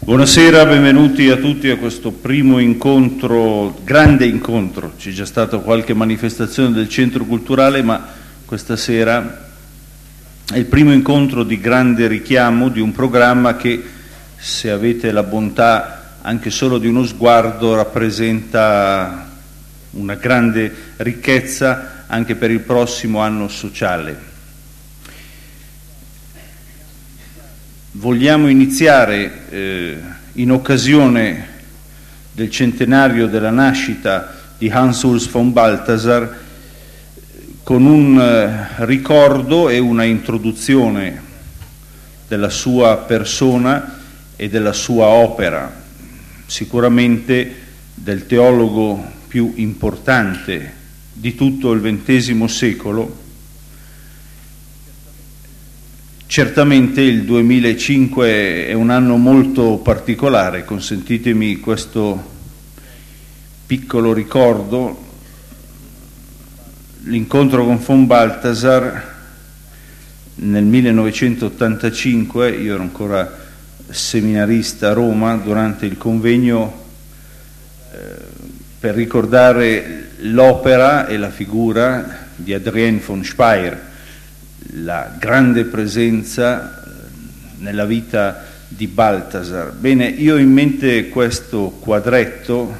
Buonasera, benvenuti a tutti a questo primo incontro, grande incontro. C'è già stata qualche manifestazione del Centro Culturale, ma questa sera è il primo incontro di grande richiamo di un programma che, se avete la bontà anche solo di uno sguardo, rappresenta una grande ricchezza anche per il prossimo anno sociale. Vogliamo iniziare in occasione del centenario della nascita di Hans Urs von Balthasar con un ricordo e una introduzione della sua persona e della sua opera, sicuramente del teologo più importante di tutto il XX secolo. Certamente il 2005 è un anno molto particolare, consentitemi questo piccolo ricordo. L'incontro con von Balthasar nel 1985, io ero ancora seminarista a Roma, durante il convegno per ricordare l'opera e la figura di Adrien von Speyer, la grande presenza nella vita di Balthasar. Bene, io ho in mente questo quadretto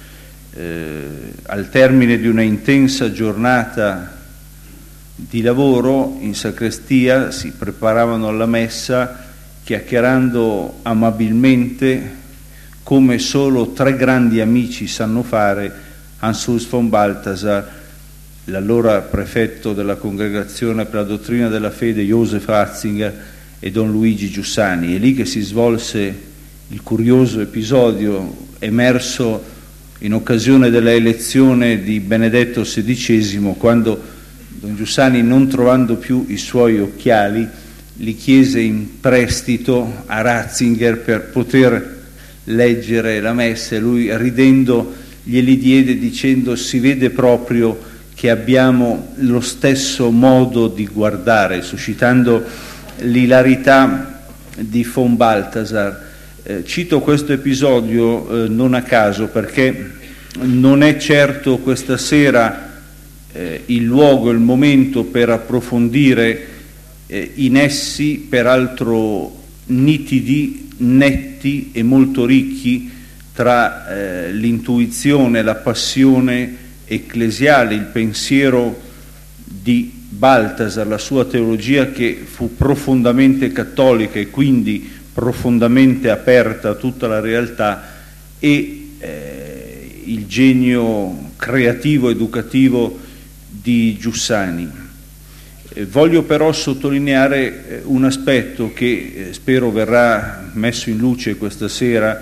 al termine di una intensa giornata di lavoro in sacrestia. Si preparavano alla messa chiacchierando amabilmente, come solo tre grandi amici sanno fare, Hans Urs von Balthasar, l'allora prefetto della Congregazione per la Dottrina della Fede Joseph Ratzinger e Don Luigi Giussani. È lì che si svolse il curioso episodio emerso in occasione della elezione di Benedetto XVI, quando Don Giussani, non trovando più i suoi occhiali, li chiese in prestito a Ratzinger per poter leggere la messa, e lui, ridendo, glieli diede dicendo: si vede proprio che abbiamo lo stesso modo di guardare, suscitando l'ilarità di von Balthasar. Cito questo episodio non a caso, perché non è certo questa sera il luogo, il momento per approfondire in essi, peraltro nitidi, netti e molto ricchi, tra l'intuizione, la passione ecclesiale, il pensiero di Balthasar, la sua teologia che fu profondamente cattolica e quindi profondamente aperta a tutta la realtà, e il genio creativo, educativo di Giussani. Voglio però sottolineare un aspetto che spero verrà messo in luce questa sera,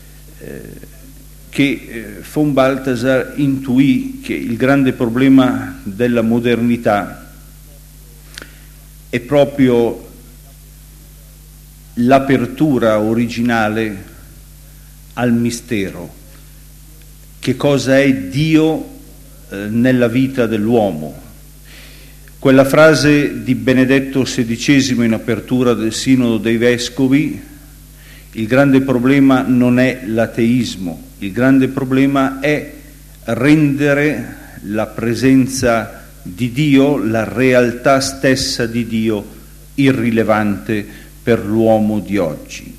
che von Balthasar intuì che il grande problema della modernità è proprio l'apertura originale al mistero. Che cosa è Dio nella vita dell'uomo? Quella frase di Benedetto XVI in apertura del Sinodo dei Vescovi: il grande problema non è l'ateismo, il grande problema è rendere la presenza di Dio, la realtà stessa di Dio, irrilevante per l'uomo di oggi.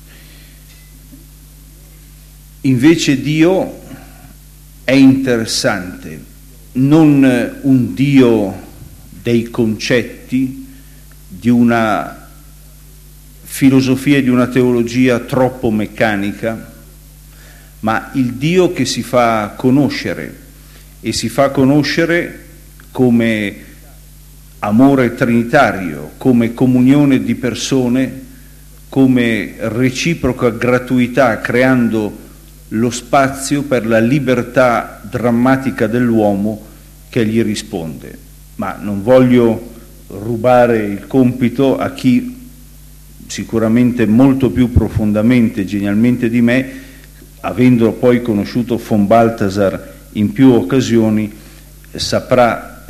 Invece Dio è interessante, non un Dio dei concetti, di una filosofia e di una teologia troppo meccanica, ma il Dio che si fa conoscere, e si fa conoscere come amore trinitario, come comunione di persone, come reciproca gratuità, creando lo spazio per la libertà drammatica dell'uomo che gli risponde. Ma non voglio rubare il compito a chi sicuramente molto più profondamente, genialmente di me, avendo poi conosciuto von Balthasar in più occasioni, saprà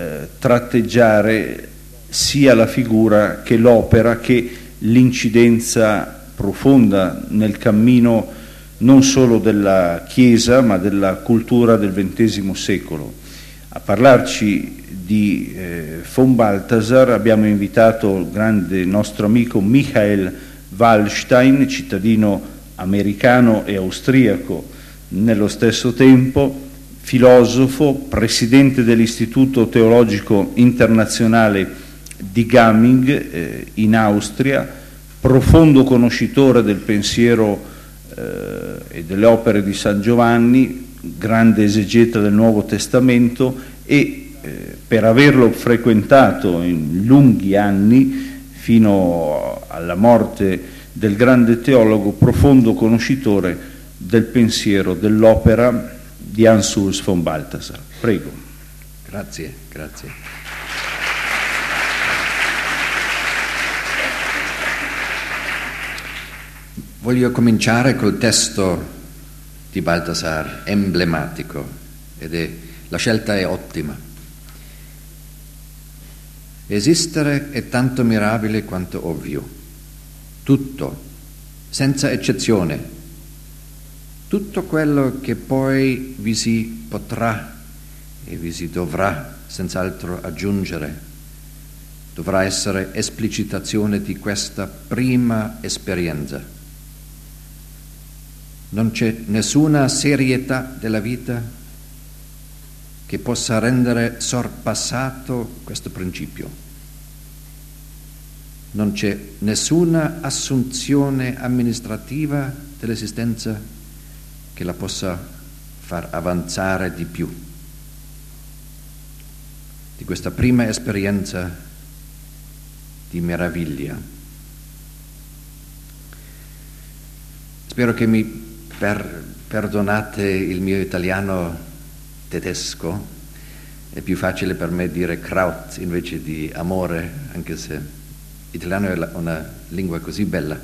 tratteggiare sia la figura che l'opera che l'incidenza profonda nel cammino non solo della Chiesa ma della cultura del XX secolo. A parlarci di von Balthasar abbiamo invitato il grande nostro amico Michael Wallstein, cittadino americano e austriaco nello stesso tempo, filosofo, presidente dell'Istituto Teologico Internazionale di Gaming in Austria, profondo conoscitore del pensiero e delle opere di San Giovanni, grande esegeta del Nuovo Testamento e per averlo frequentato in lunghi anni fino alla morte del grande teologo, profondo conoscitore del pensiero, dell'opera di Hans Urs von Balthasar. Prego. Grazie. Voglio cominciare col testo di Balthasar, emblematico, la scelta è ottima. Esistere è tanto mirabile quanto ovvio. Tutto, senza eccezione, tutto quello che poi vi si potrà e vi si dovrà senz'altro aggiungere, dovrà essere esplicitazione di questa prima esperienza. Non c'è nessuna serietà della vita che possa rendere sorpassato questo principio. Non c'è nessuna assunzione amministrativa dell'esistenza che la possa far avanzare di più. Di questa prima esperienza di meraviglia. Spero che mi perdonate il mio italiano tedesco, è più facile per me dire Kraut invece di amore, anche se l'italiano è una lingua così bella.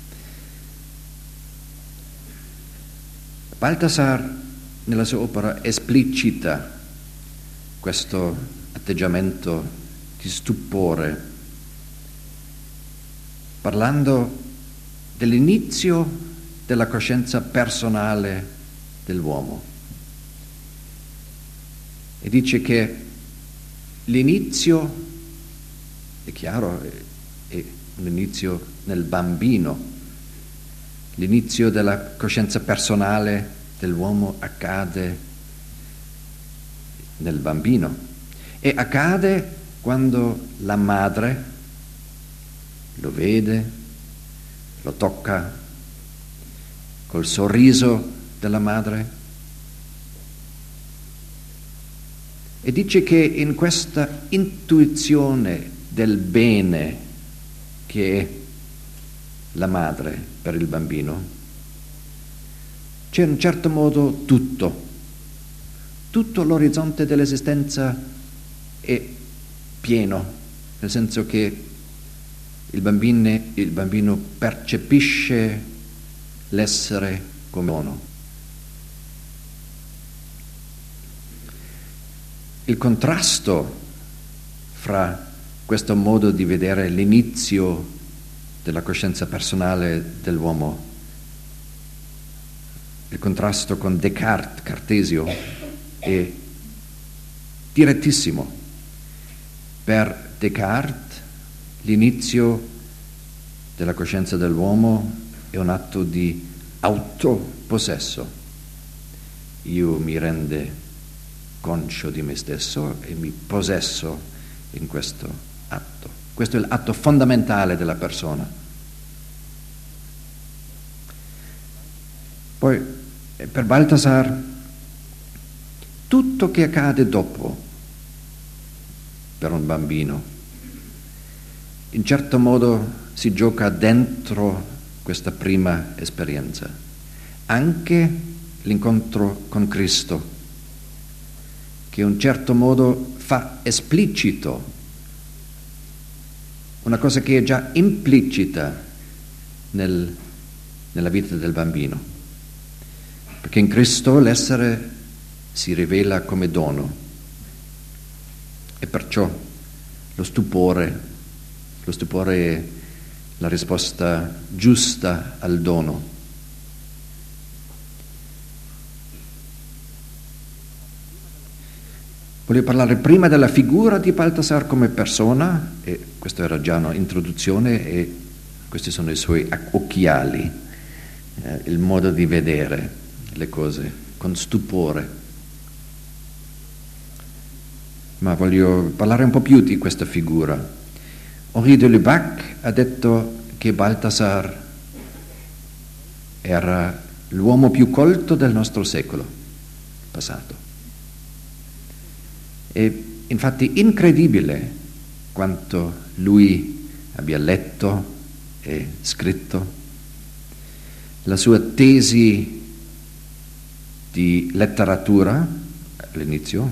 Balthasar nella sua opera esplicita questo atteggiamento di stupore, parlando dell'inizio della coscienza personale dell'uomo. E dice che l'inizio, è chiaro, è un inizio nel bambino, l'inizio della coscienza personale dell'uomo accade nel bambino e accade quando la madre lo vede, lo tocca col sorriso della madre. E dice che in questa intuizione del bene che è la madre per il bambino, c'è in un certo modo tutto l'orizzonte dell'esistenza è pieno, nel senso che il bambino percepisce l'essere come uno. Il contrasto fra questo modo di vedere l'inizio della coscienza personale dell'uomo, il contrasto con Descartes, Cartesio, è direttissimo. Per Descartes l'inizio della coscienza dell'uomo è un atto di autopossesso. Io mi rendo conscio di me stesso e mi possesso in questo atto. Questo è l'atto fondamentale della persona. Poi, per Balthasar, tutto che accade dopo per un bambino, in certo modo si gioca dentro questa prima esperienza. Anche l'incontro con Cristo, che in un certo modo fa esplicito una cosa che è già implicita nella vita del bambino, perché in Cristo l'essere si rivela come dono e perciò lo stupore è la risposta giusta al dono. Voglio parlare prima della figura di Balthasar come persona, e questa era già un'introduzione, e questi sono i suoi occhiali, il modo di vedere le cose con stupore. Ma voglio parlare un po' più di questa figura. Henri de Lubac ha detto che Balthasar era l'uomo più colto del nostro secolo passato. È infatti incredibile quanto lui abbia letto e scritto. La sua tesi di letteratura all'inizio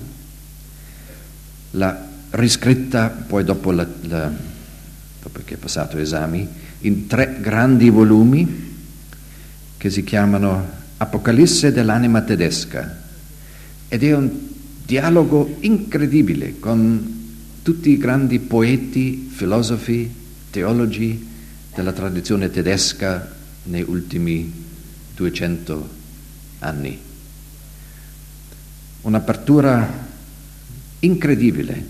l'ha riscritta poi dopo che è passato esami in 3 grandi volumi che si chiamano Apocalisse dell'anima tedesca, ed è un dialogo incredibile con tutti i grandi poeti, filosofi, teologi della tradizione tedesca nei ultimi 200 anni. Un'apertura incredibile.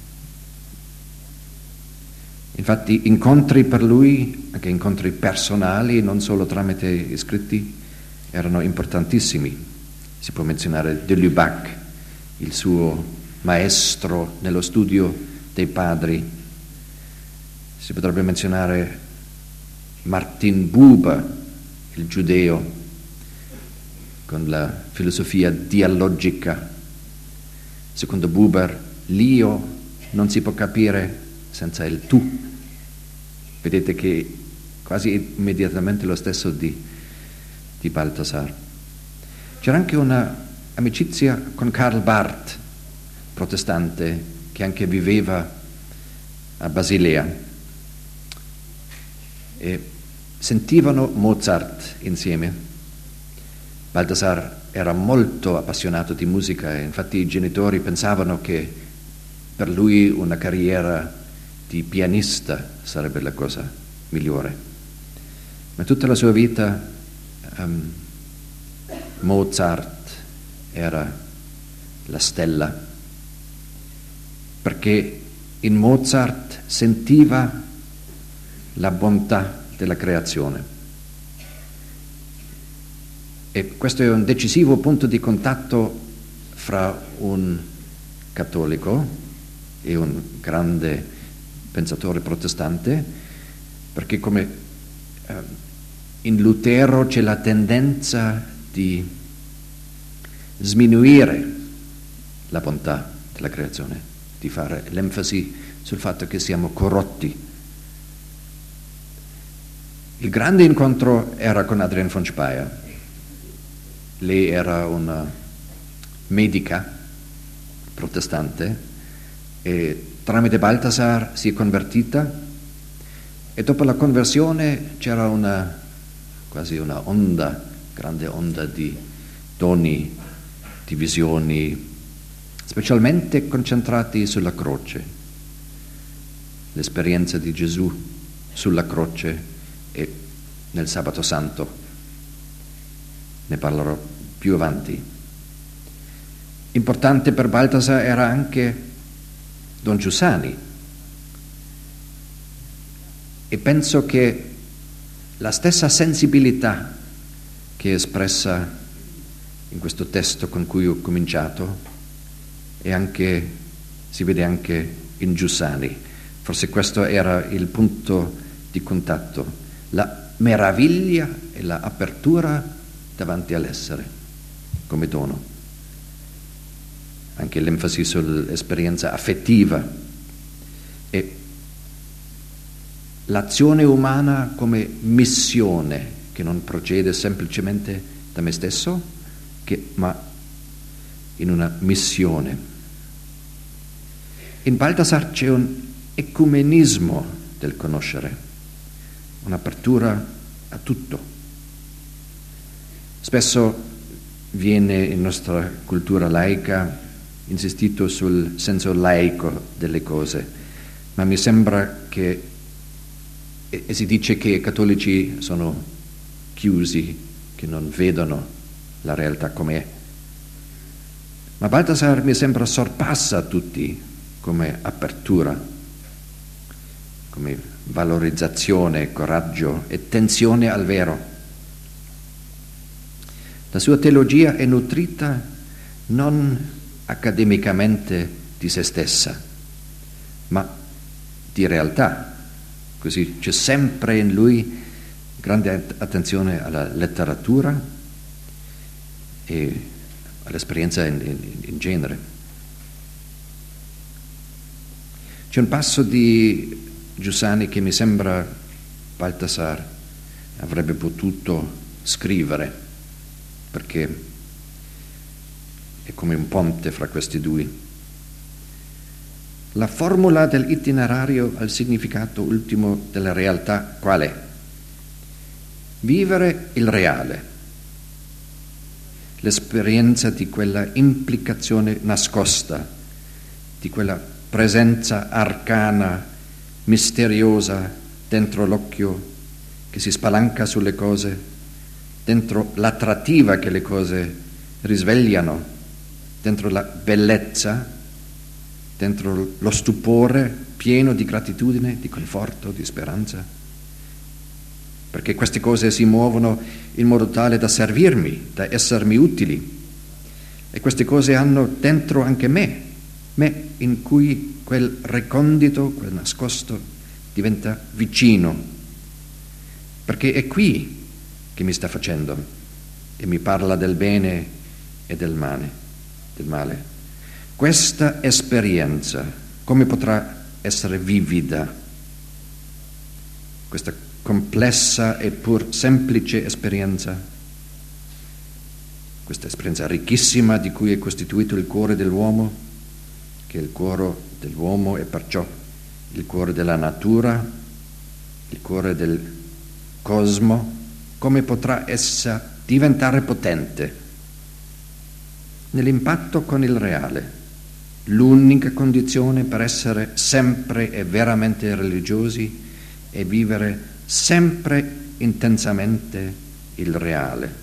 Infatti incontri per lui, anche incontri personali, non solo tramite i scritti, erano importantissimi. Si può menzionare de Lubac, il suo maestro nello studio dei padri. Si potrebbe menzionare Martin Buber, il giudeo, con la filosofia dialogica. Secondo Buber, l'io non si può capire senza il tu. Vedete che quasi immediatamente lo stesso di Balthasar. C'era anche una amicizia con Karl Barth, protestante, che anche viveva a Basilea, e sentivano Mozart insieme. Balthasar era molto appassionato di musica e infatti i genitori pensavano che per lui una carriera di pianista sarebbe la cosa migliore. Ma tutta la sua vita Mozart era la stella, perché in Mozart sentiva la bontà della creazione. E questo è un decisivo punto di contatto fra un cattolico e un grande pensatore protestante, perché come in Lutero c'è la tendenza di sminuire la bontà della creazione, di fare l'enfasi sul fatto che siamo corrotti. Il grande incontro era con Adrienne von Speyer. Lei era una medica protestante e tramite Balthasar si è convertita, e dopo la conversione c'era quasi una grande onda di doni, di visioni, specialmente concentrati sulla croce, l'esperienza di Gesù sulla croce e nel Sabato Santo. Ne parlerò più avanti. Importante per Balthasar era anche Don Giussani, e penso che la stessa sensibilità che è espressa in questo testo con cui ho cominciato si vede anche in Giussani. Forse questo era il punto di contatto, la meraviglia e la apertura davanti all'essere come dono, anche l'enfasi sull'esperienza affettiva e l'azione umana come missione che non procede semplicemente da me stesso, ma in una missione. In Balthasar c'è un ecumenismo del conoscere, un'apertura a tutto. Spesso viene in nostra cultura laica insistito sul senso laico delle cose, ma mi sembra che e si dice che i cattolici sono chiusi, che non vedono la realtà com'è. Ma Balthasar mi sembra sorpassa tutti come apertura, come valorizzazione, coraggio e tensione al vero. La sua teologia è nutrita non accademicamente di se stessa, ma di realtà. Così c'è sempre in lui grande attenzione alla letteratura e all'esperienza in genere. C'è un passo di Giussani che mi sembra Balthasar avrebbe potuto scrivere, perché è come un ponte fra questi due. La formula dell'itinerario al significato ultimo della realtà qual è? Vivere il reale, l'esperienza di quella implicazione nascosta, di quella presenza arcana, misteriosa dentro l'occhio che si spalanca sulle cose, dentro l'attrattiva che le cose risvegliano, dentro la bellezza, dentro lo stupore pieno di gratitudine, di conforto, di speranza. Perché queste cose si muovono in modo tale da servirmi, da essermi utili. E queste cose hanno dentro anche me in cui quel recondito, quel nascosto diventa vicino. Perché è qui che mi sta facendo e mi parla del bene e del male. Questa esperienza, come potrà essere vivida? Questa complessa e pur semplice esperienza, questa esperienza ricchissima di cui è costituito il cuore dell'uomo, che è il cuore dell'uomo e perciò il cuore della natura, il cuore del cosmo, come potrà essa diventare potente nell'impatto con il reale? L'unica condizione per essere sempre e veramente religiosi è vivere sempre intensamente il reale.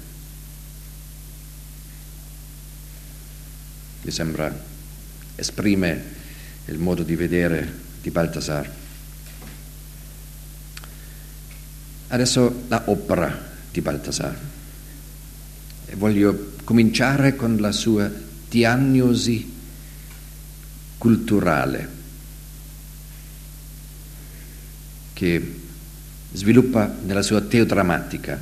Mi sembra esprime il modo di vedere di Balthasar. Adesso la opera di Balthasar. E voglio cominciare con la sua diagnosi culturale che sviluppa nella sua teodrammatica.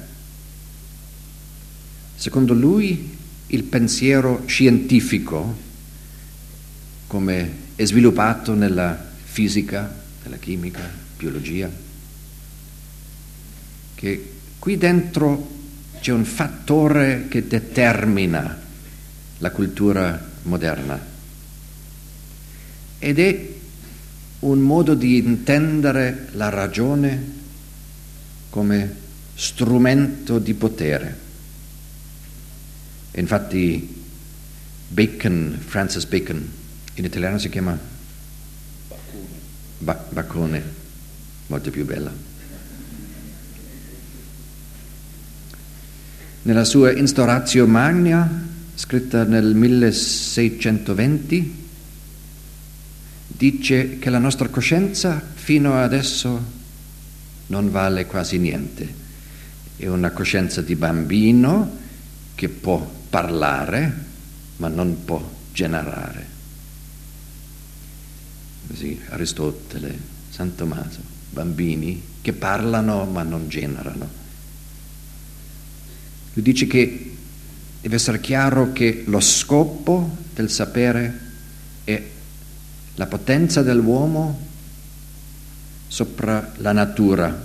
Secondo lui il pensiero scientifico, come è sviluppato nella fisica, nella chimica, biologia, che qui dentro c'è un fattore che determina la cultura moderna. Ed è un modo di intendere la ragione come strumento di potere. Infatti Francis Bacon, in italiano si chiama Bacone, molto più bella. Nella sua Instauratio Magna, scritta nel 1620, dice che la nostra coscienza fino adesso non vale quasi niente. È una coscienza di bambino che può parlare ma non può generare. Così Aristotele, San Tommaso, bambini che parlano ma non generano. Lui dice che deve essere chiaro che lo scopo del sapere è la potenza dell'uomo sopra la natura.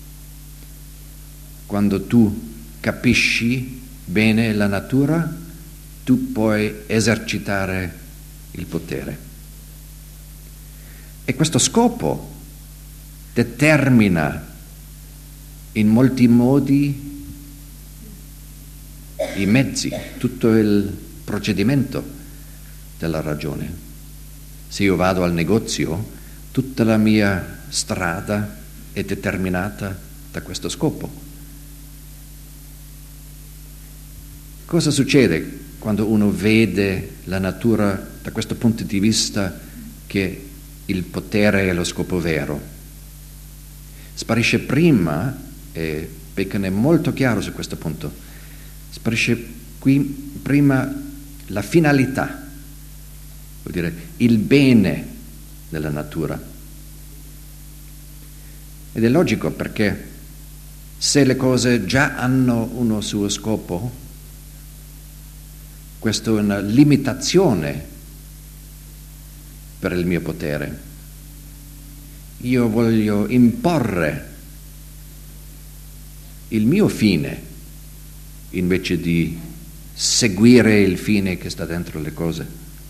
Quando tu capisci bene la natura, tu puoi esercitare il potere. E questo scopo determina in molti modi i mezzi, tutto il procedimento della ragione. Se io vado al negozio, tutta la mia strada è determinata da questo scopo. Cosa succede quando uno vede la natura da questo punto di vista che il potere è lo scopo vero? Sparisce prima, e Bacon è molto chiaro su questo punto, sparisce qui prima la finalità, vuol dire il bene della natura. Ed è logico, perché se le cose già hanno uno suo scopo, questa è una limitazione per il mio potere. Io voglio imporre il mio fine invece di seguire il fine che sta dentro le cose.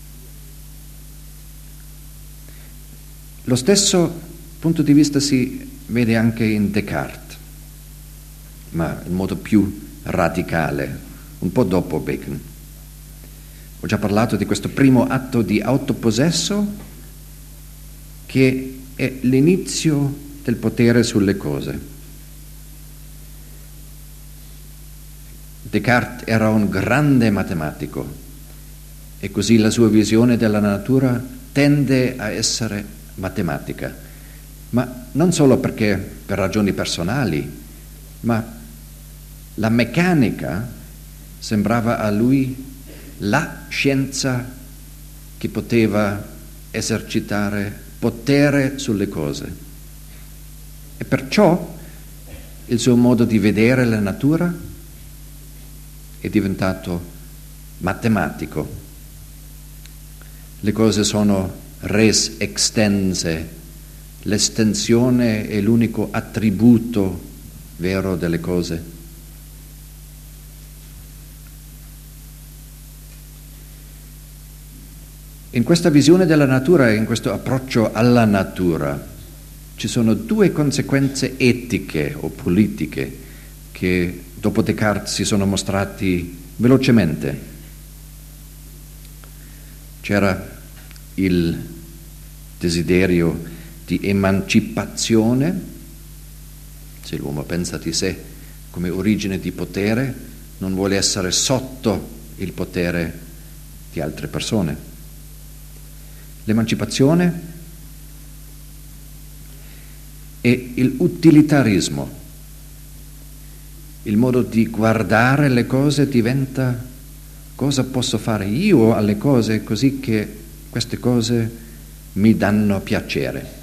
Lo stesso punto di vista si vede anche in Descartes, ma in modo più radicale, un po' dopo Bacon. Ho già parlato di questo primo atto di autopossesso che è l'inizio del potere sulle cose. Descartes era un grande matematico e così la sua visione della natura tende a essere matematica, ma non solo perché per ragioni personali, ma la meccanica sembrava a lui la scienza che poteva esercitare potere sulle cose. E perciò il suo modo di vedere la natura è diventato matematico. Le cose sono res extense, l'estensione è l'unico attributo vero delle cose. In questa visione della natura e in questo approccio alla natura ci sono due conseguenze etiche o politiche che dopo Descartes si sono mostrati velocemente. C'era il desiderio di emancipazione, se l'uomo pensa di sé come origine di potere, non vuole essere sotto il potere di altre persone. L'emancipazione e il utilitarismo, il modo di guardare le cose diventa: cosa posso fare io alle cose così che queste cose mi danno piacere.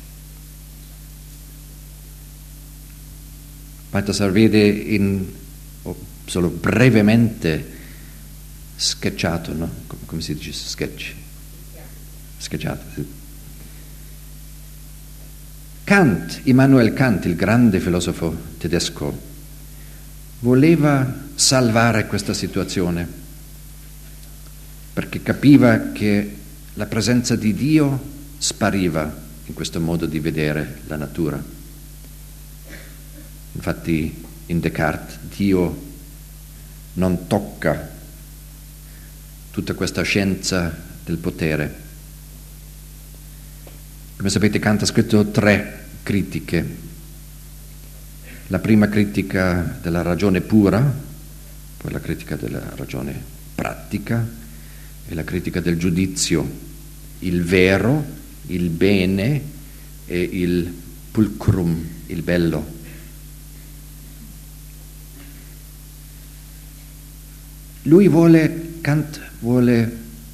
Balthasar vede solo brevemente sketchato, no? Come si dice? Sketchato, sì. Immanuel Kant, il grande filosofo tedesco, voleva salvare questa situazione perché capiva che la presenza di Dio spariva in questo modo di vedere la natura. Infatti in Descartes Dio non tocca tutta questa scienza del potere. Come sapete, Kant ha scritto 3 critiche. La prima critica della ragione pura, poi la critica della ragione pratica e la critica del giudizio, il vero, il bene e il pulcrum, il bello. Kant vuole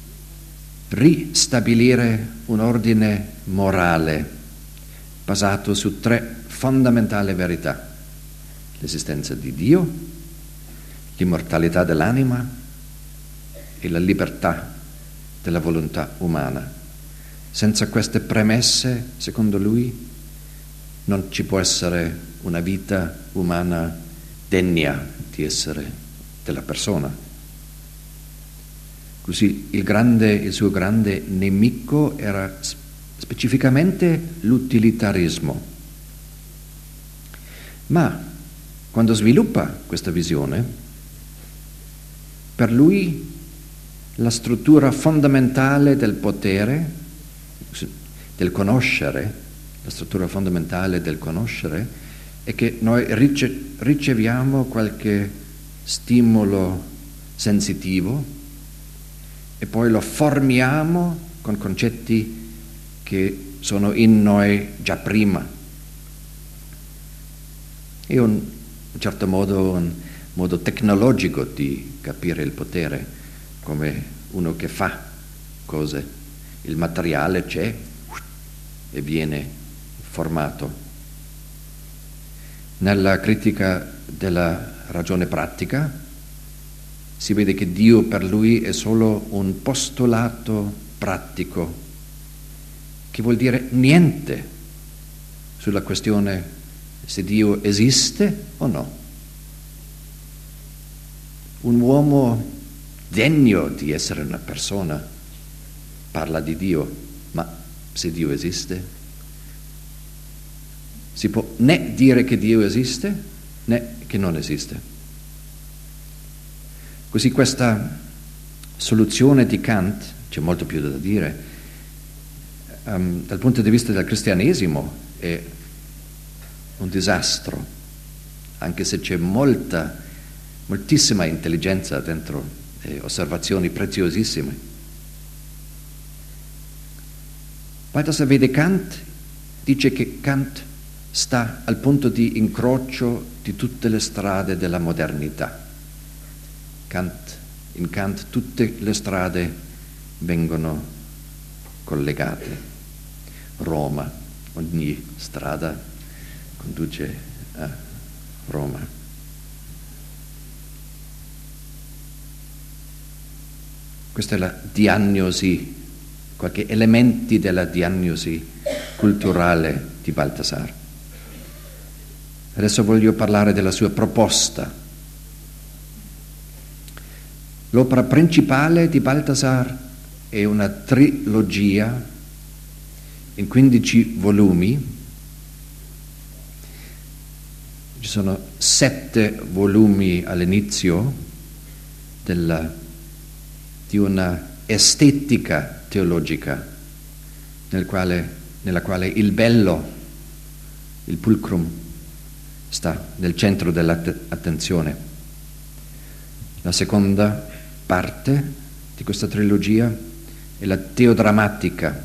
ristabilire un ordine morale basato su 3 fondamentali verità: l'esistenza di Dio, l'immortalità dell'anima e la libertà della volontà umana. Senza queste premesse, secondo lui, non ci può essere una vita umana degna di essere della persona. Così il suo grande nemico era specificamente l'utilitarismo. Ma quando sviluppa questa visione, per lui la struttura fondamentale del potere, del conoscere, la struttura fondamentale del conoscere è che noi riceviamo qualche stimolo sensitivo e poi lo formiamo con concetti che sono in noi già prima. È in certo modo un modo tecnologico di capire il potere, come uno che fa cose. Il materiale c'è e viene formato. Nella critica della ragione pratica si vede che Dio per lui è solo un postulato pratico, che vuol dire niente sulla questione se Dio esiste o no. Un uomo degno di essere una persona parla di Dio, ma se Dio esiste? Si può né dire che Dio esiste né che non esiste. Così questa soluzione di Kant, c'è molto più da dire, dal punto di vista del cristianesimo è un disastro, anche se c'è moltissima intelligenza dentro e osservazioni preziosissime. Balthasar vede Kant, dice che Kant sta al punto di incrocio di tutte le strade della modernità. In Kant tutte le strade vengono collegate. Roma, ogni strada conduce a Roma. Questa è la diagnosi, qualche elementi della diagnosi culturale di Balthasar. Adesso voglio parlare della sua proposta. L'opera principale di Balthasar è una trilogia in 15 volumi. Ci sono 7 volumi all'inizio di una estetica teologica nella quale il bello, il fulcrum, sta nel centro dell'attenzione. La seconda parte di questa trilogia è la teodrammatica,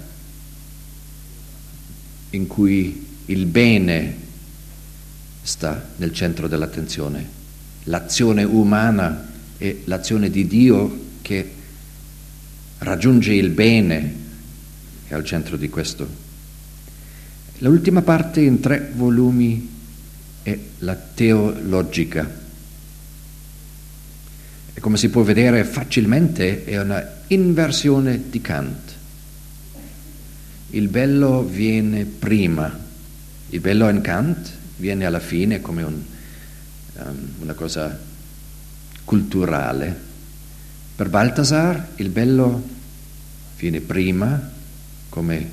in cui il bene sta nel centro dell'attenzione, l'azione umana e l'azione di Dio che raggiunge il bene è al centro di questo. L'ultima parte in 3 volumi è la teologica. E come si può vedere facilmente è una inversione di Kant. Il bello viene prima, il bello in Kant viene alla fine come una cosa culturale. Per Balthasar il bello viene prima, come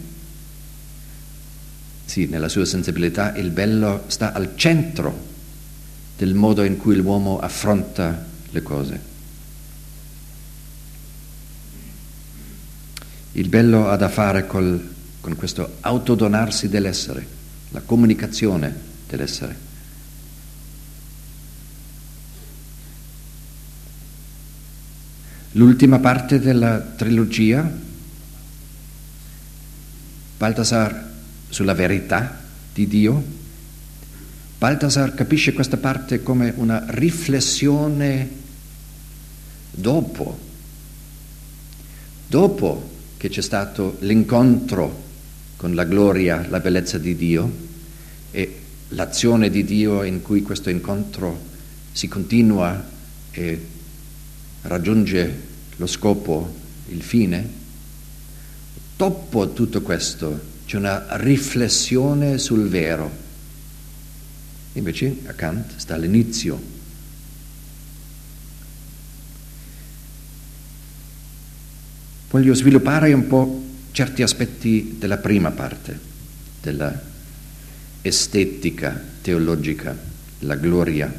sì, nella sua sensibilità il bello sta al centro del modo in cui l'uomo affronta le cose. Il bello ha da fare con questo autodonarsi dell'essere, la comunicazione dell'essere. L'ultima parte della trilogia, Balthasar sulla verità di Dio. Balthasar capisce questa parte come una riflessione dopo che c'è stato l'incontro con la gloria, la bellezza di Dio e l'azione di Dio in cui questo incontro si continua e raggiunge lo scopo, il fine. Dopo tutto questo c'è una riflessione sul vero. Invece a Kant sta all'inizio. Voglio sviluppare un po' certi aspetti della prima parte, della estetica teologica, la gloria.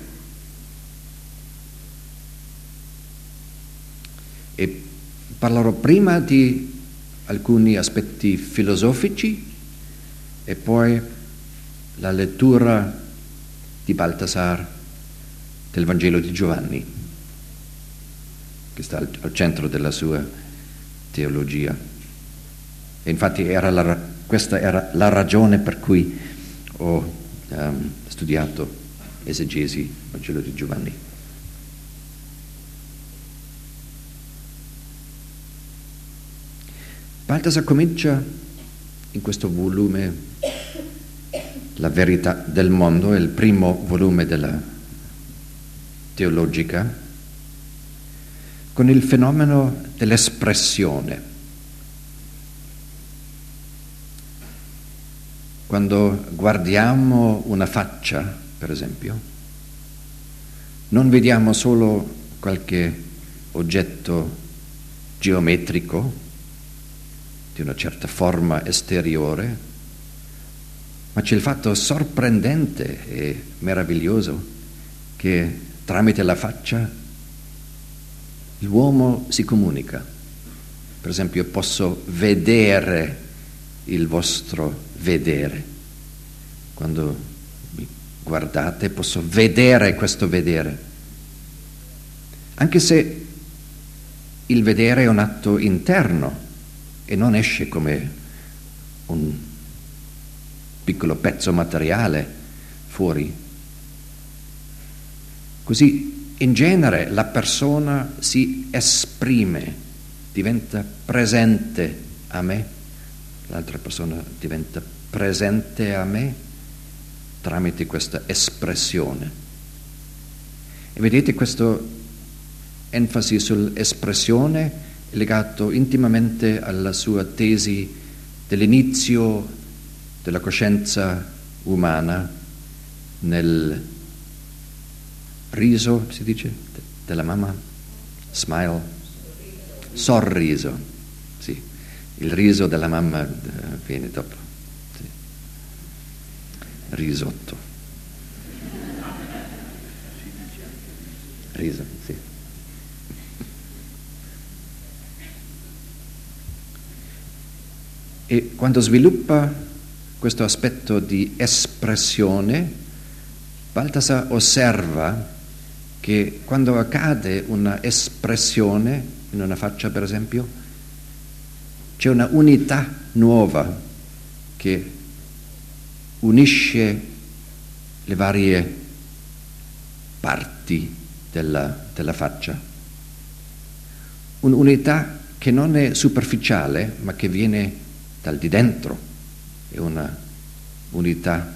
E parlerò prima di alcuni aspetti filosofici e poi la lettura di Balthasar del Vangelo di Giovanni, che sta al centro della sua teologia. E infatti questa era la ragione per cui ho studiato esegesi del Vangelo di Giovanni. Balthasar comincia in questo volume, La verità del mondo, è il primo volume della teologica, con il fenomeno dell'espressione. Quando guardiamo una faccia, per esempio, non vediamo solo qualche oggetto geometrico di una certa forma esteriore, ma c'è il fatto sorprendente e meraviglioso che tramite la faccia l'uomo si comunica. Per esempio, posso vedere il vostro vedere. Quando mi guardate, posso vedere questo vedere. Anche se il vedere è un atto interno e non esce come un piccolo pezzo materiale fuori. Così, in genere, la persona si esprime, diventa presente a me, l'altra persona diventa presente a me tramite questa espressione. E vedete, questa enfasi sull'espressione è legato intimamente alla sua tesi dell'inizio della coscienza umana nel riso, si dice, della mamma, smile, sorriso, sì, il riso della mamma viene dopo, sì. Risotto, riso, sì. E quando sviluppa questo aspetto di espressione, Balthasar osserva che quando accade una espressione in una faccia, per esempio, c'è una unità nuova che unisce le varie parti della faccia. Un'unità che non è superficiale, ma che viene dal di dentro, è una unità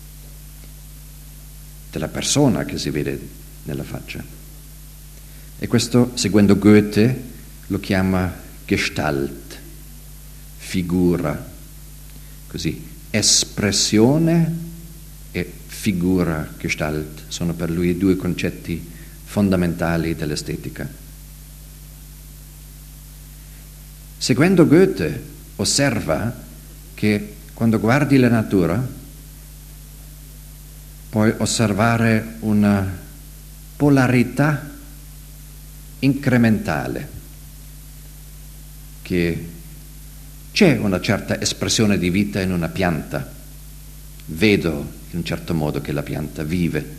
della persona che si vede nella faccia. E questo, seguendo Goethe, lo chiama Gestalt, figura, così, espressione e figura, Gestalt, sono per lui due concetti fondamentali dell'estetica. Seguendo Goethe, osserva che quando guardi la natura puoi osservare una polarità incrementale, che c'è una certa espressione di vita in una pianta, vedo in un certo modo che la pianta vive,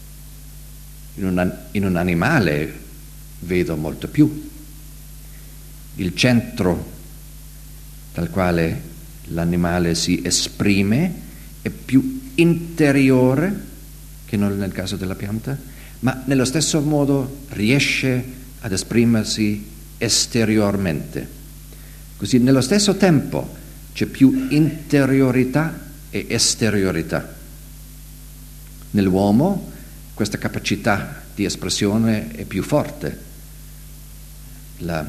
in un animale vedo molto più, il centro dal quale l'animale si esprime è più interiore che non nel caso della pianta, ma nello stesso modo riesce ad esprimersi esteriormente. Così nello stesso tempo c'è più interiorità e esteriorità. Nell'uomo questa capacità di espressione è più forte. La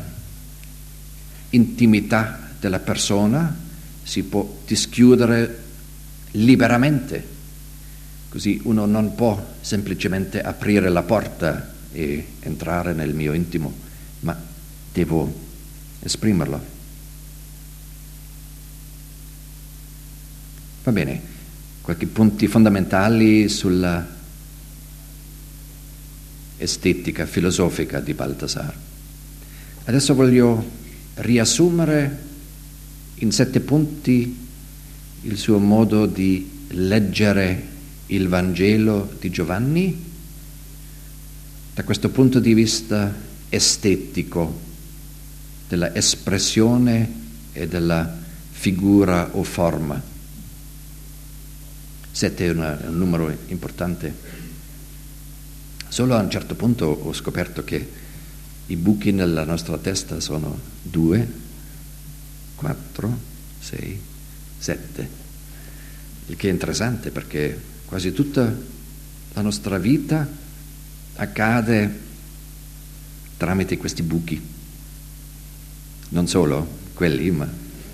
intimità della persona si può dischiudere liberamente, così uno non può semplicemente aprire la porta e entrare nel mio intimo, ma devo esprimerlo. Va bene, qualche punti fondamentali sulla estetica filosofica di Balthasar. Adesso voglio riassumere in 7 punti il suo modo di leggere il Vangelo di Giovanni da questo punto di vista estetico, della espressione e della figura o forma. 7 è un numero importante. Solo a un certo punto ho scoperto che i buchi nella nostra testa sono 2, 4, 6, 7. Il che è interessante perché quasi tutta la nostra vita accade tramite questi buchi. Non solo quelli, ma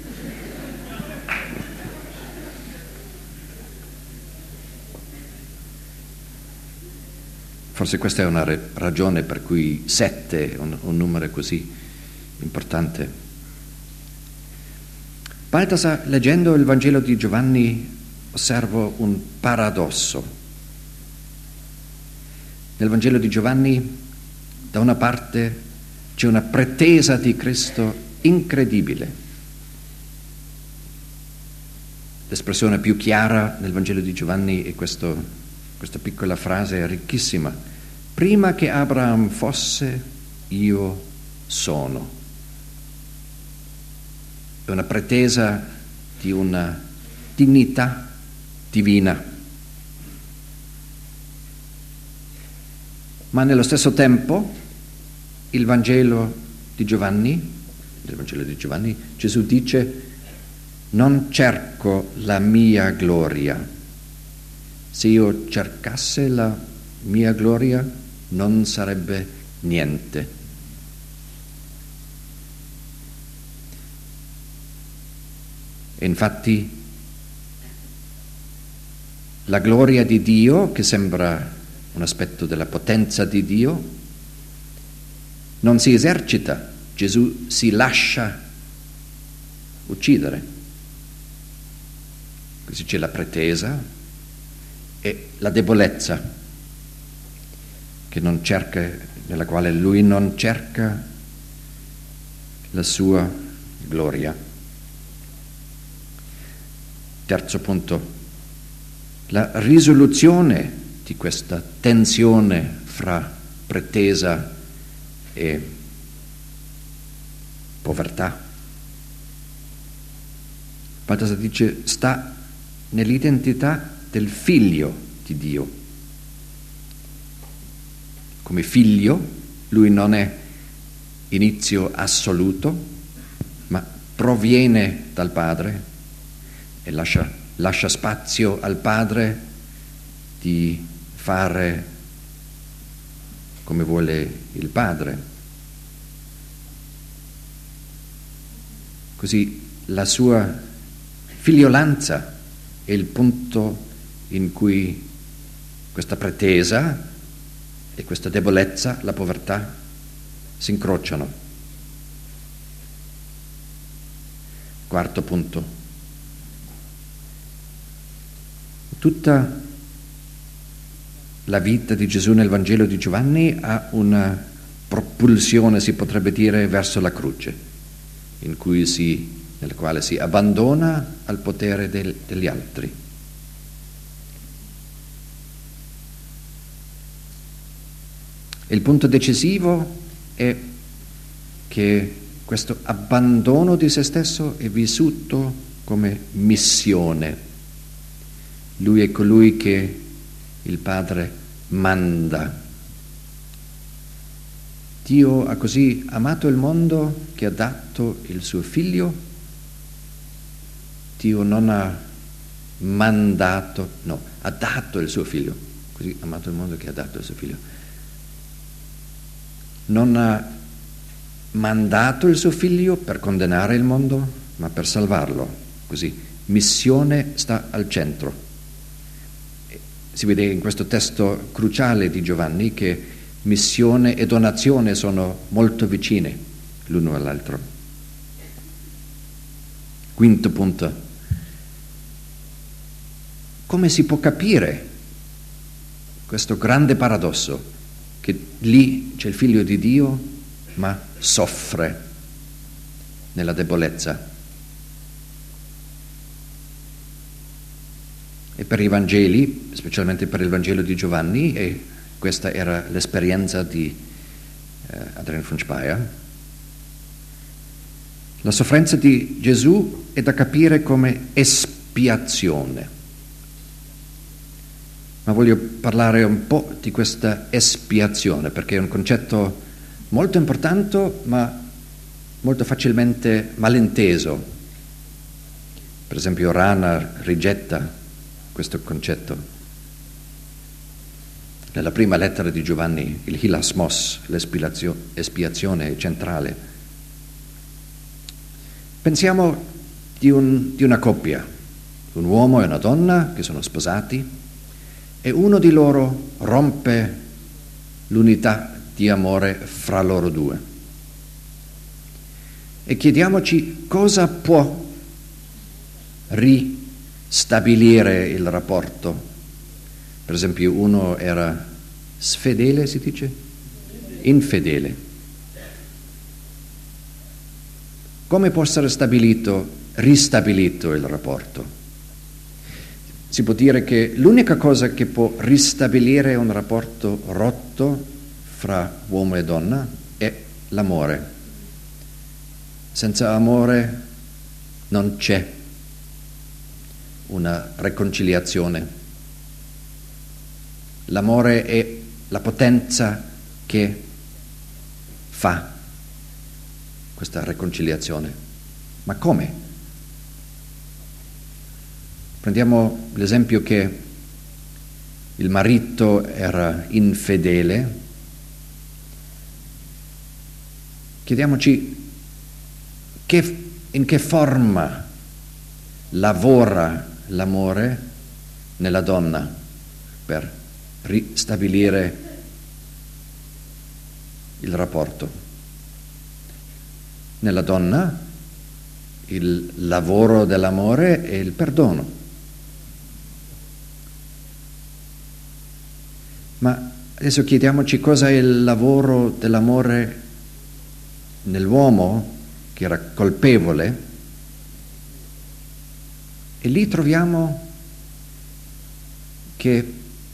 forse questa è una ragione per cui 7 è un numero così importante. Balthasar, leggendo il Vangelo di Giovanni, osservo un paradosso. Nel Vangelo di Giovanni, da una parte, c'è una pretesa di Cristo incredibile. L'espressione più chiara nel Vangelo di Giovanni è questa piccola frase ricchissima: prima che Abraham fosse, io sono. È una pretesa di una dignità divina. Ma nello stesso tempo nel Vangelo di Giovanni, Gesù dice: non cerco la mia gloria. Se io cercasse la mia gloria, non sarebbe niente. E infatti la gloria di Dio, che sembra un aspetto della potenza di Dio, non si esercita. Gesù si lascia uccidere. Così c'è la pretesa e la debolezza nella quale lui non cerca la sua gloria. Terzo punto, la risoluzione di questa tensione fra pretesa e povertà. Balthasar dice: sta nell'identità del figlio di Dio. Come figlio, lui non è inizio assoluto, ma proviene dal Padre e lascia spazio al Padre di fare come vuole il Padre. Così la sua figliolanza è il punto in cui questa pretesa e questa debolezza, la povertà, si incrociano. Quarto punto. Tutta la vita di Gesù nel Vangelo di Giovanni ha una propulsione, si potrebbe dire, verso la croce, nel quale si abbandona al potere degli altri. Il punto decisivo è che questo abbandono di se stesso è vissuto come missione. Lui è colui che il Padre manda. Dio ha così amato il mondo che ha dato il suo figlio. Dio non ha mandato, no, ha dato il suo figlio. Così ha amato il mondo che ha dato il suo figlio. Non ha mandato il suo figlio per condannare il mondo, ma per salvarlo. Così, missione sta al centro. Si vede in questo testo cruciale di Giovanni che missione e donazione sono molto vicine l'uno all'altro. Quinto punto. Come si può capire questo grande paradosso che lì c'è il figlio di Dio ma soffre nella debolezza? e per i Vangeli, specialmente per il Vangelo di Giovanni, e questa era l'esperienza di Adrian von Speyer, la sofferenza di Gesù è da capire come espiazione. Ma voglio parlare un po' di questa espiazione, perché è un concetto molto importante, ma molto facilmente malinteso. Per esempio Rana rigetta questo concetto. Nella prima lettera di Giovanni, il hilasmos, l'espiazione è centrale. Pensiamo di una coppia, un uomo e una donna che sono sposati, e uno di loro rompe l'unità di amore fra loro due. E chiediamoci cosa può ristabilire il rapporto. Per esempio, uno era sfedele, si dice? Infedele. Come può essere ristabilito il rapporto? Si può dire che l'unica cosa che può ristabilire un rapporto rotto fra uomo e donna è l'amore. Senza amore non c'è una riconciliazione. L'amore è la potenza che fa questa riconciliazione. Ma come? Prendiamo l'esempio che il marito era infedele. Chiediamoci in che forma lavora l'amore nella donna per ristabilire il rapporto. Nella donna il lavoro dell'amore è il perdono. Ma adesso chiediamoci cosa è il lavoro dell'amore nell'uomo che era colpevole, e lì troviamo che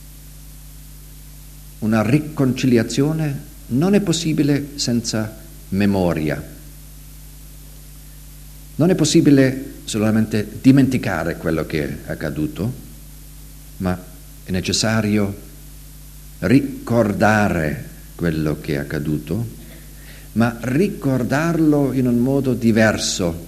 una riconciliazione non è possibile senza memoria. Non è possibile solamente dimenticare quello che è accaduto, ma è necessario ricordare quello che è accaduto, ma ricordarlo in un modo diverso.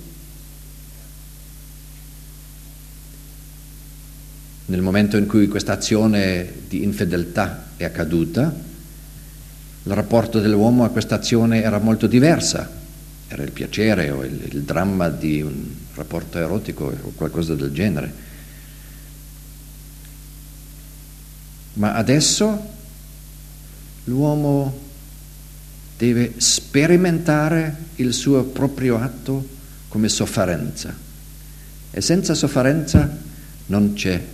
Nel momento in cui questa azione di infedeltà è accaduta, il rapporto dell'uomo a questa azione era molto diversa. Era il piacere o il dramma di un rapporto erotico o qualcosa del genere. Ma adesso l'uomo deve sperimentare il suo proprio atto come sofferenza. E senza sofferenza non c'è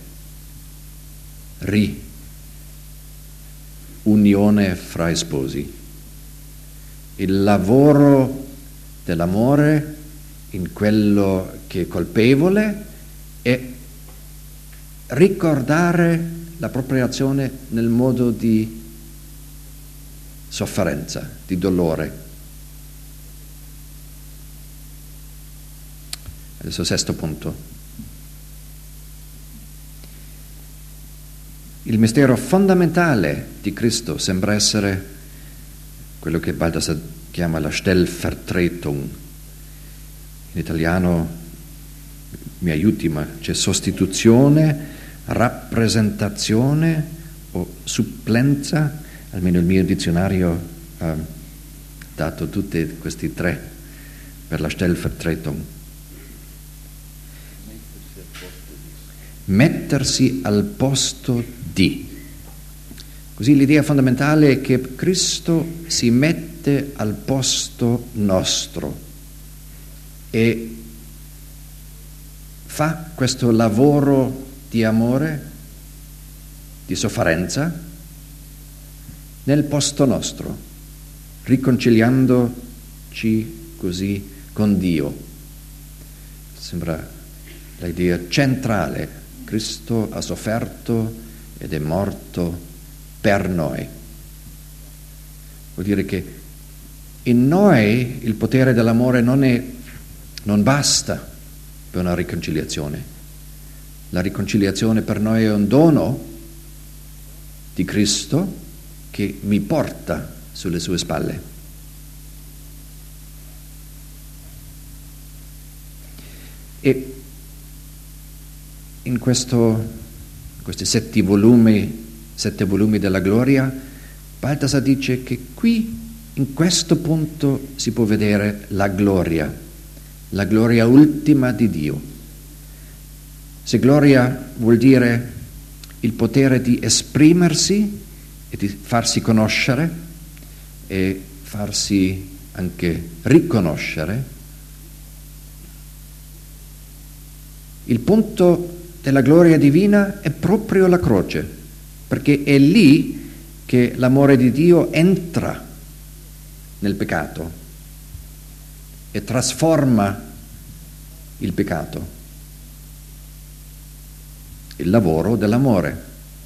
riunione fra sposi. Il lavoro dell'amore in quello che è colpevole è ricordare la propria azione nel modo di sofferenza, di dolore. Adesso sesto punto. Il mistero fondamentale di Cristo sembra essere quello che Balthasar chiama la Stellvertretung. In italiano mi aiuti, ma c'è sostituzione, rappresentazione o supplenza. Almeno il mio dizionario ha dato tutti questi tre per la Stellvertretung. Mettersi al posto di. Così l'idea fondamentale è che Cristo si mette al posto nostro e fa questo lavoro di amore, di sofferenza, nel posto nostro, riconciliandoci così con Dio. Sembra l'idea centrale. Cristo ha sofferto ed è morto per noi. Vuol dire che in noi il potere dell'amore non basta per una riconciliazione. La riconciliazione per noi è un dono di Cristo che mi porta sulle sue spalle. E in questi 7 volumi della gloria, Balthasar dice che qui, in questo punto, si può vedere la gloria ultima di Dio. Se gloria vuol dire il potere di esprimersi e di farsi conoscere e farsi anche riconoscere, il punto della gloria divina è proprio la croce, perché è lì che l'amore di Dio entra nel peccato e trasforma il peccato, il lavoro dell'amore.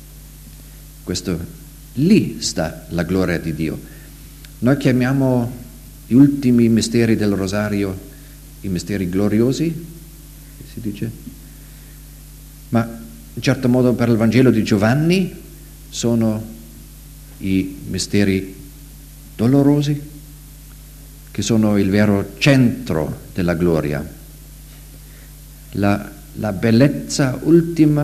Lì sta la gloria di Dio. Noi chiamiamo gli ultimi misteri del Rosario i misteri gloriosi, si dice, ma in certo modo per il Vangelo di Giovanni sono i misteri dolorosi, che sono il vero centro della gloria, la bellezza ultima.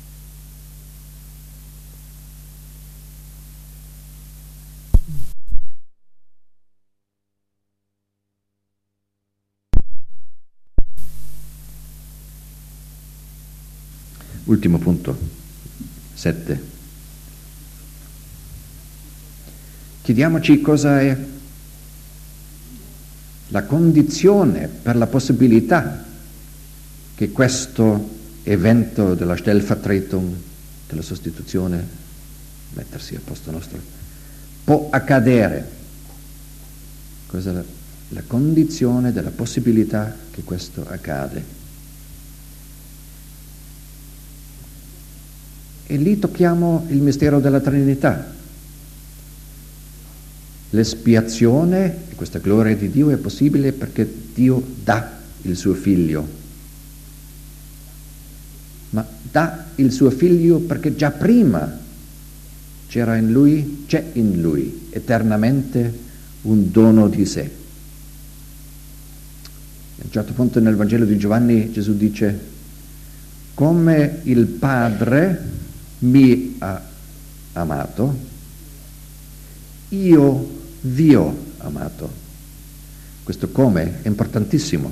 Ultimo punto, 7. Chiediamoci cosa è la condizione per la possibilità che questo evento della Stellvertretung, della sostituzione, mettersi al posto nostro, può accadere. Cos'è la condizione della possibilità che questo accade? E lì tocchiamo il mistero della Trinità. L'espiazione, questa gloria di Dio è possibile perché Dio dà il suo figlio. Ma dà il suo figlio perché già prima c'è in lui eternamente un dono di sé. A un certo punto nel Vangelo di Giovanni Gesù dice: come il Padre mi ha amato, io vi ho amato. Questo come è importantissimo.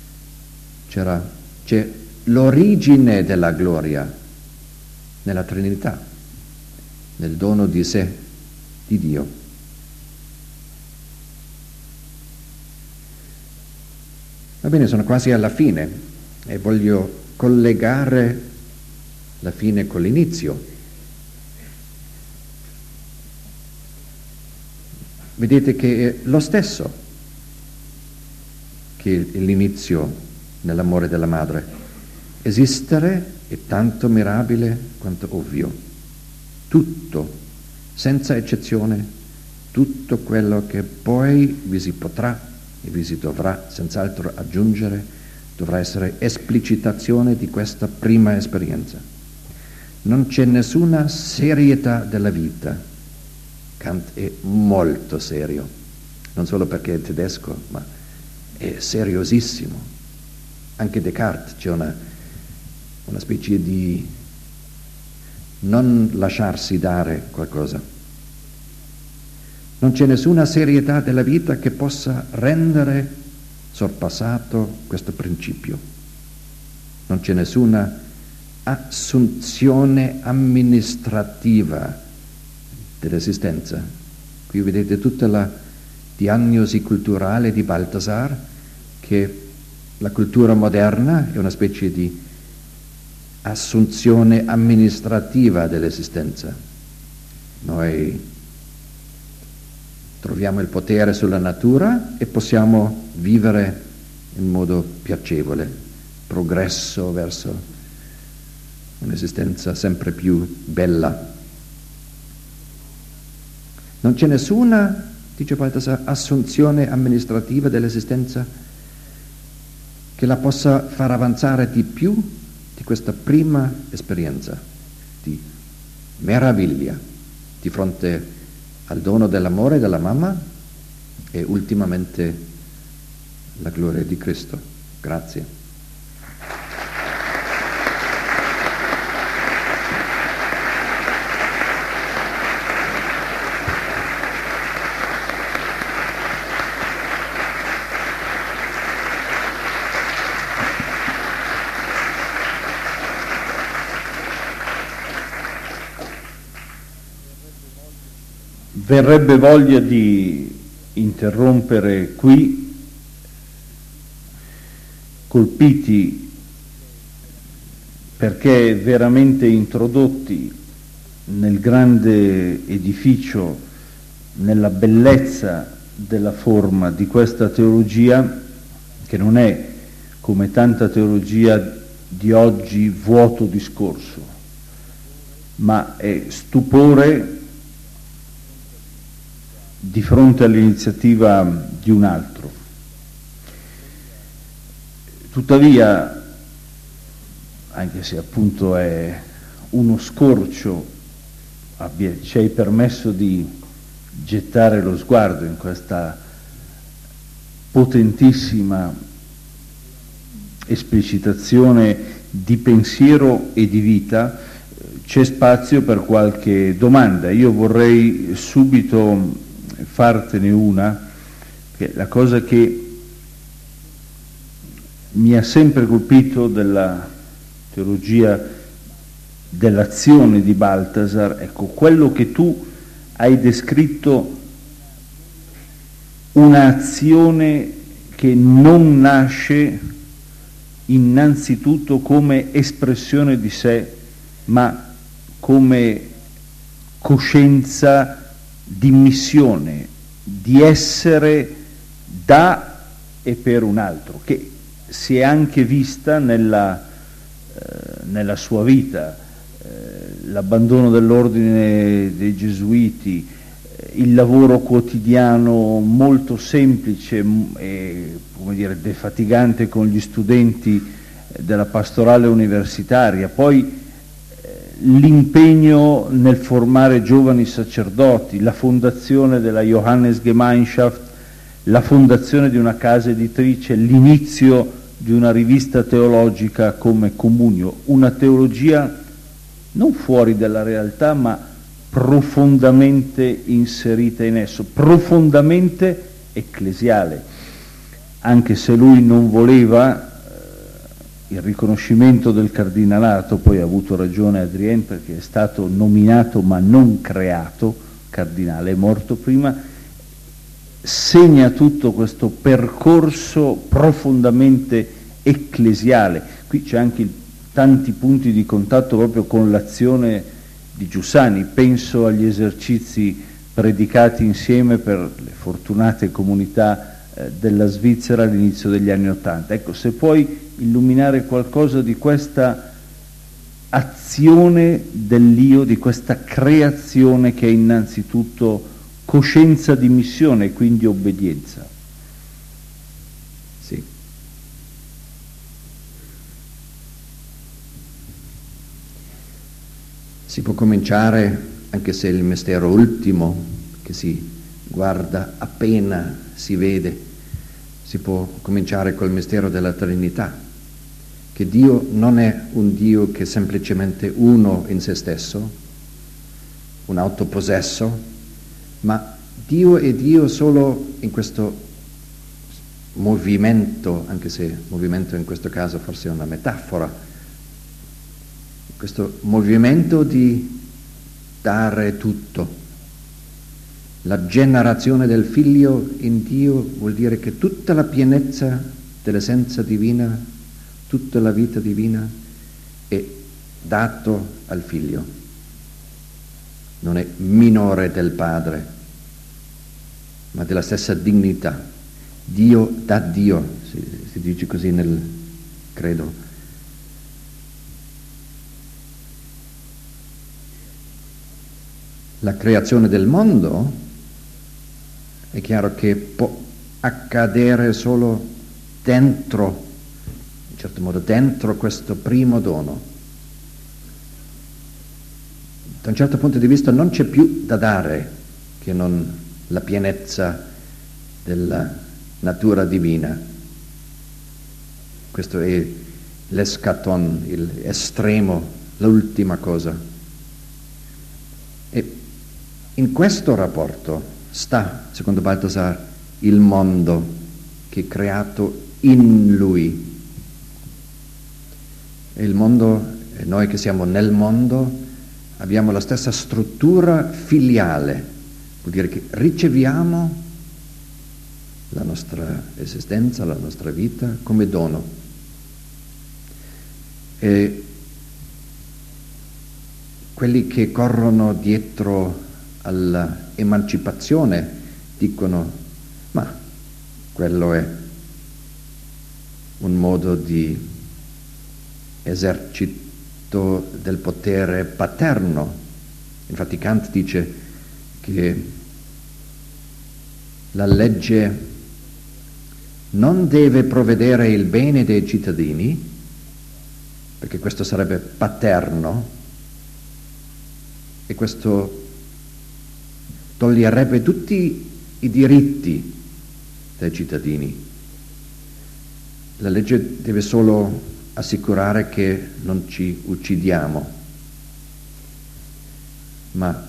C'è l'origine della gloria nella Trinità, nel dono di sé di Dio. Va bene, sono quasi alla fine e voglio collegare la fine con l'inizio. Vedete che è lo stesso che l'inizio nell'amore della madre. Esistere è tanto mirabile quanto ovvio. Tutto, senza eccezione, tutto quello che poi vi si potrà e vi si dovrà senz'altro aggiungere, dovrà essere esplicitazione di questa prima esperienza. Non c'è nessuna serietà della vita. Kant è molto serio, non solo perché è tedesco, ma è seriosissimo. Anche Descartes c'è una specie di non lasciarsi dare qualcosa. Non c'è nessuna serietà della vita che possa rendere sorpassato questo principio. Non c'è nessuna assunzione amministrativa dell'esistenza. Qui vedete tutta la diagnosi culturale di Balthasar, che la cultura moderna è una specie di assunzione amministrativa dell'esistenza. Noi troviamo il potere sulla natura e possiamo vivere in modo piacevole, progresso verso un'esistenza sempre più bella. Non c'è nessuna, dice Balthasar, assunzione amministrativa dell'esistenza che la possa far avanzare di più di questa prima esperienza di meraviglia di fronte al dono dell'amore della mamma e ultimamente la gloria di Cristo. Grazie. Verrebbe voglia di interrompere qui, colpiti perché veramente introdotti nel grande edificio, nella bellezza della forma di questa teologia, che non è come tanta teologia di oggi vuoto discorso, ma è stupore di fronte all'iniziativa di un altro. Tuttavia, anche se appunto è uno scorcio, ci hai permesso di gettare lo sguardo in questa potentissima esplicitazione di pensiero e di vita, c'è spazio per qualche domanda. Io vorrei subito fartene una, che la cosa che mi ha sempre colpito della teologia dell'azione di Balthasar, ecco, quello che tu hai descritto, un'azione che non nasce innanzitutto come espressione di sé, ma come coscienza di missione, di essere da e per un altro, che si è anche vista nella sua vita, l'abbandono dell'ordine dei Gesuiti, il lavoro quotidiano molto semplice e, come dire, defatigante con gli studenti della pastorale universitaria, poi l'impegno nel formare giovani sacerdoti, la fondazione della Johannesgemeinschaft, la fondazione di una casa editrice, l'inizio di una rivista teologica come Comunio, una teologia non fuori dalla realtà ma profondamente inserita in esso, profondamente ecclesiale, anche se lui non voleva il riconoscimento del cardinalato. Poi ha avuto ragione Adrien, perché è stato nominato ma non creato cardinale, è morto prima, segna tutto questo percorso profondamente ecclesiale. Qui c'è anche tanti punti di contatto proprio con l'azione di Giussani, penso agli esercizi predicati insieme per le fortunate comunità della Svizzera all'inizio degli anni '80. Ecco, se puoi illuminare qualcosa di questa azione dell'io, di questa creazione che è innanzitutto coscienza di missione e quindi obbedienza. Sì. Si può cominciare, anche se il mistero ultimo che si guarda appena si vede, si può cominciare col mistero della Trinità, che Dio non è un Dio che è semplicemente uno in se stesso, un autopossesso, ma Dio è Dio solo in questo movimento, anche se movimento in questo caso forse è una metafora, questo movimento di dare tutto. La generazione del Figlio in Dio vuol dire che tutta la pienezza dell'essenza divina, tutta la vita divina è dato al Figlio. Non è minore del Padre, ma della stessa dignità. Dio da Dio, si dice così nel credo. la creazione del mondo, è chiaro che può accadere solo dentro, in certo modo, dentro questo primo dono. Da un certo punto di vista non c'è più da dare che non la pienezza della natura divina. Questo è l'eschaton, l'estremo, l'ultima cosa. E in questo rapporto sta, secondo Balthasar, il mondo che è creato in lui. E il mondo, e noi che siamo nel mondo, abbiamo la stessa struttura filiale, vuol dire che riceviamo la nostra esistenza, la nostra vita come dono. E quelli che corrono dietro all'emancipazione dicono: ma quello è un modo di esercito del potere paterno. Infatti Kant dice che la legge non deve provvedere il bene dei cittadini, perché questo sarebbe paterno, e questo toglierebbe tutti i diritti dei cittadini. La legge deve solo assicurare che non ci uccidiamo, ma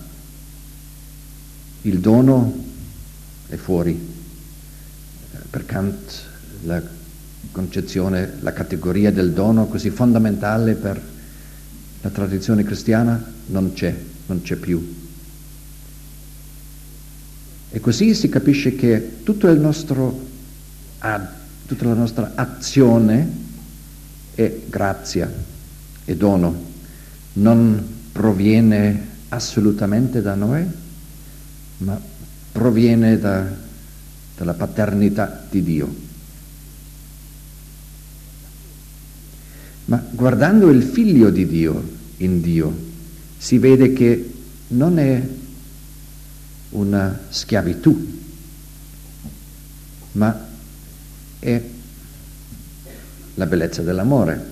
il dono è fuori. Per Kant la concezione, la categoria del dono così fondamentale per la tradizione cristiana non c'è più. E così si capisce che tutta la nostra azione è grazia, è dono, non proviene assolutamente da noi, ma proviene dalla paternità di Dio. Ma guardando il figlio di Dio in Dio, si vede che non è una schiavitù, ma è la bellezza dell'amore.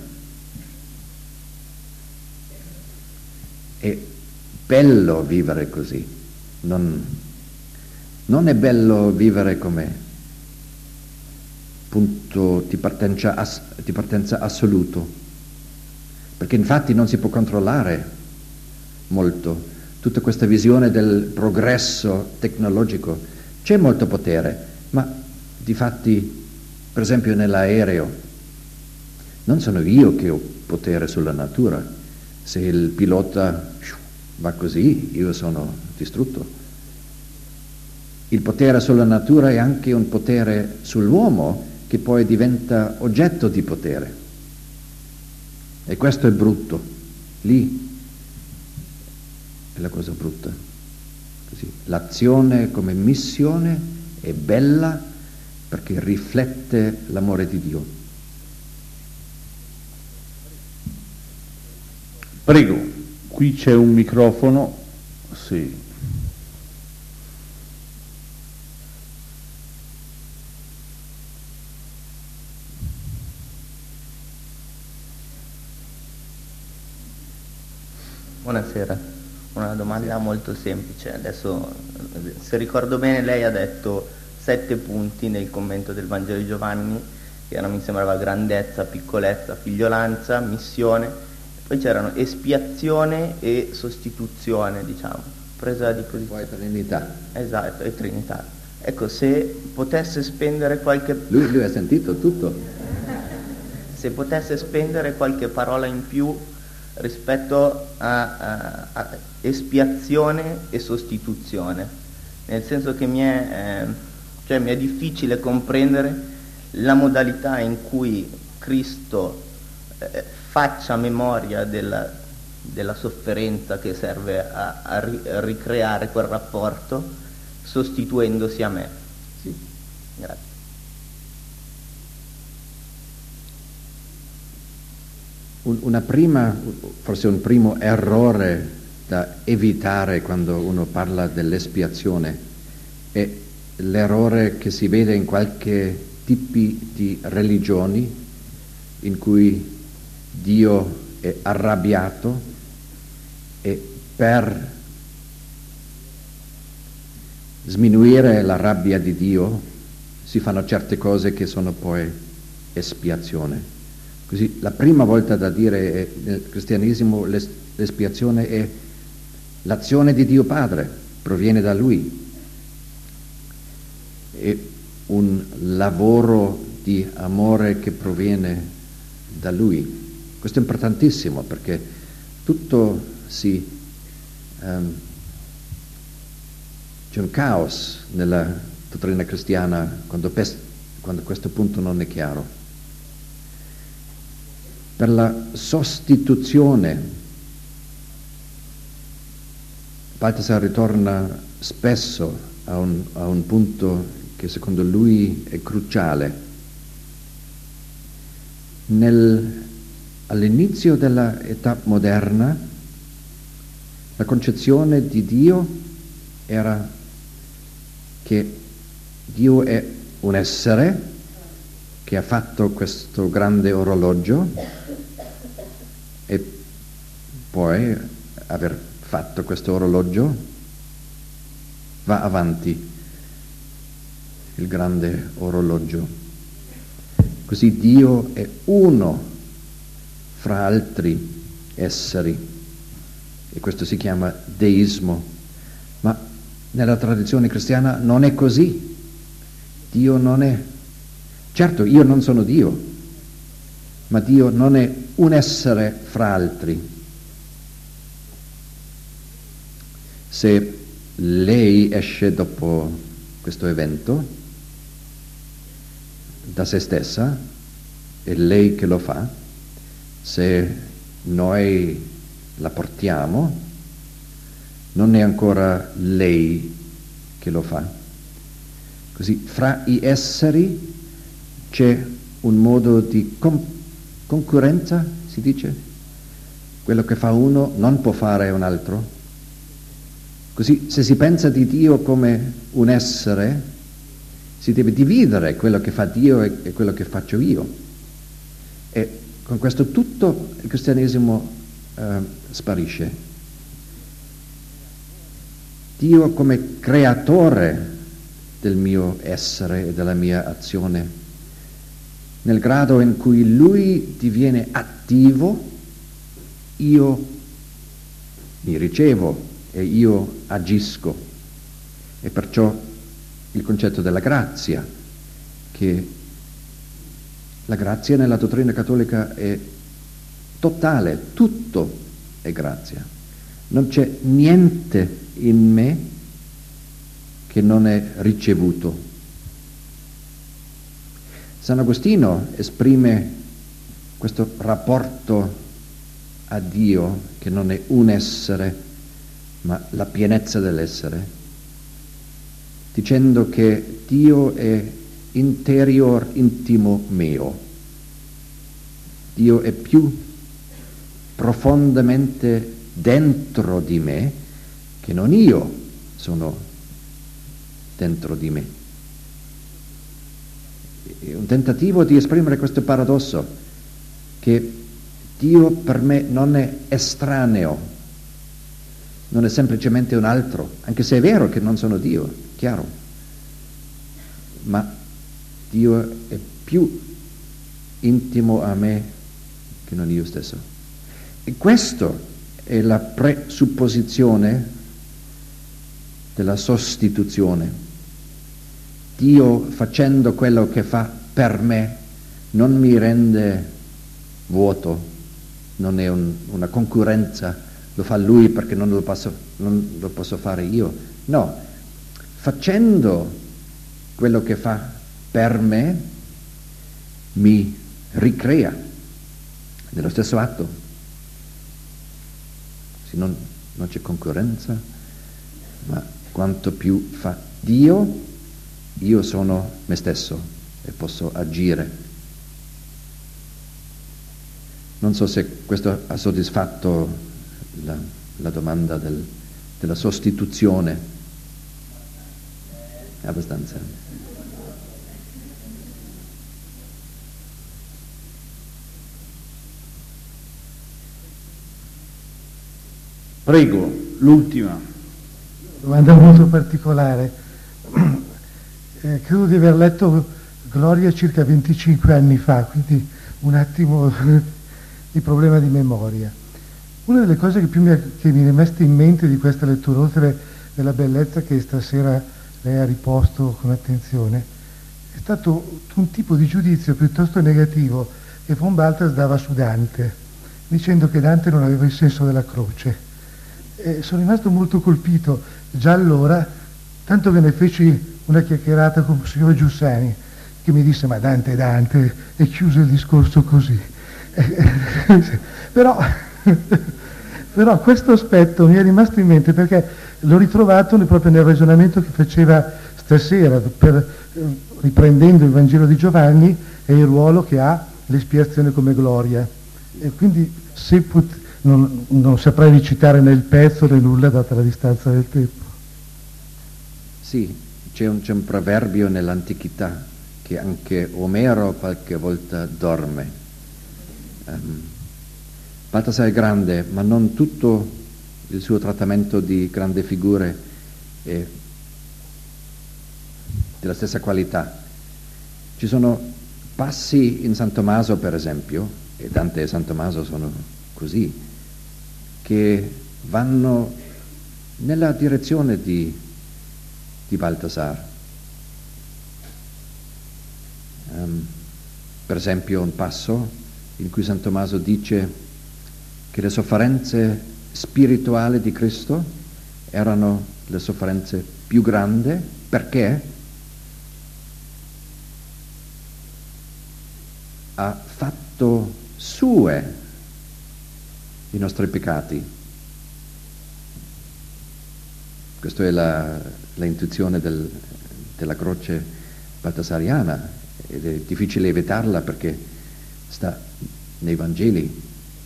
È bello vivere così, non è bello vivere come punto di partenza assoluto, perché infatti non si può controllare molto. Tutta questa visione del progresso tecnologico, c'è molto potere, ma difatti, per esempio nell'aereo, non sono io che ho potere sulla natura. Se il pilota va così, io sono distrutto. Il potere sulla natura è anche un potere sull'uomo che poi diventa oggetto di potere. E questo è brutto. Lì è la cosa brutta. Così. L'azione come missione è bella perché riflette l'amore di Dio. Prego, qui c'è un microfono. Sì. Buonasera, una domanda molto semplice. Adesso, se ricordo bene, lei ha detto 7 punti nel commento del Vangelo di Giovanni, che erano, mi sembrava, grandezza, piccolezza, figliolanza, missione, poi c'erano espiazione e sostituzione, diciamo, presa di posizione. Poi Trinità. Esatto, e Trinità. Ecco, se potesse spendere qualche... Lui ha sentito tutto. Se potesse spendere qualche parola in più rispetto a espiazione e sostituzione, nel senso che mi è difficile comprendere la modalità in cui Cristo faccia memoria della sofferenza che serve a ricreare quel rapporto, sostituendosi a me. Sì. Grazie. Forse un primo errore da evitare quando uno parla dell'espiazione è l'errore che si vede in qualche tipi di religioni in cui Dio è arrabbiato e per sminuire la rabbia di Dio si fanno certe cose che sono poi espiazione. Così la prima volta da dire è, nel cristianesimo l'espiazione è l'azione di Dio Padre, proviene da Lui. È un lavoro di amore che proviene da Lui. Questo è importantissimo perché tutto c'è un caos nella dottrina cristiana quando questo punto non è chiaro. Per la sostituzione, Balthasar ritorna spesso a un punto che secondo lui è cruciale. All'inizio dell'età moderna, la concezione di Dio era che Dio è un essere che ha fatto questo grande orologio e poi aver fatto questo orologio va avanti il grande orologio. Così Dio è uno fra altri esseri e questo si chiama deismo. Ma nella tradizione cristiana non è così. Dio non è. Certo, io non sono Dio, ma Dio non è un essere fra altri. Se lei esce dopo questo evento da se stessa, è lei che lo fa. Se noi la portiamo, non è ancora lei che lo fa. Così fra i esseri c'è un modo di concorrenza, si dice? Quello che fa uno non può fare un altro. Così se si pensa di Dio come un essere, si deve dividere quello che fa Dio e quello che faccio io. E con questo tutto il cristianesimo sparisce. Dio come creatore del mio essere e della mia azione, nel grado in cui Lui diviene attivo, io mi ricevo e io agisco. E perciò il concetto della grazia, che la grazia nella dottrina cattolica è totale, tutto è grazia. Non c'è niente in me che non è ricevuto. San Agostino esprime questo rapporto a Dio che non è un essere, ma la pienezza dell'essere, dicendo che Dio è interior intimo meo. Dio è più profondamente dentro di me che non io sono dentro di me. È un tentativo di esprimere questo paradosso, che Dio per me non è estraneo, non è semplicemente un altro, anche se è vero che non sono Dio, chiaro, ma Dio è più intimo a me che non io stesso. E questa è la presupposizione della sostituzione. Dio, facendo quello che fa per me, non mi rende vuoto, non è una concorrenza, lo fa Lui perché non lo posso fare io. No, facendo quello che fa per me, mi ricrea nello stesso atto. Se non c'è concorrenza, ma quanto più fa Dio, io sono me stesso e posso agire. Non so se questo ha soddisfatto la domanda della sostituzione. Abbastanza. Prego, l'ultima. Domanda molto particolare. Credo di aver letto Gloria circa 25 anni fa, quindi un attimo di problema di memoria. Una delle cose che mi è rimasta in mente di questa lettura, oltre alla bellezza che stasera lei ha riposto con attenzione, è stato un tipo di giudizio piuttosto negativo che von Balthas dava su Dante, dicendo che Dante non aveva il senso della croce. Sono rimasto molto colpito già allora, tanto che ne feci una chiacchierata con il signor Giussani, che mi disse: ma Dante è Dante, e chiuse il discorso così. Però questo aspetto mi è rimasto in mente perché l'ho ritrovato proprio nel ragionamento che faceva stasera, riprendendo il Vangelo di Giovanni e il ruolo che ha l'espiazione come gloria. E quindi non saprei recitare nel pezzo né nulla data la distanza del tempo. Sì, c'è un proverbio nell'antichità che anche Omero qualche volta dorme. Balthasar è grande, ma non tutto il suo trattamento di grandi figure è della stessa qualità. Ci sono passi in San Tommaso, per esempio, e Dante e San Tommaso sono così, che vanno nella direzione di Balthasar. Per esempio un passo in cui San Tommaso dice che le sofferenze spirituali di Cristo erano le sofferenze più grandi perché ha fatto sue i nostri peccati. Questa è la intuizione della croce baltasariana, ed è difficile evitarla perché sta nei Vangeli.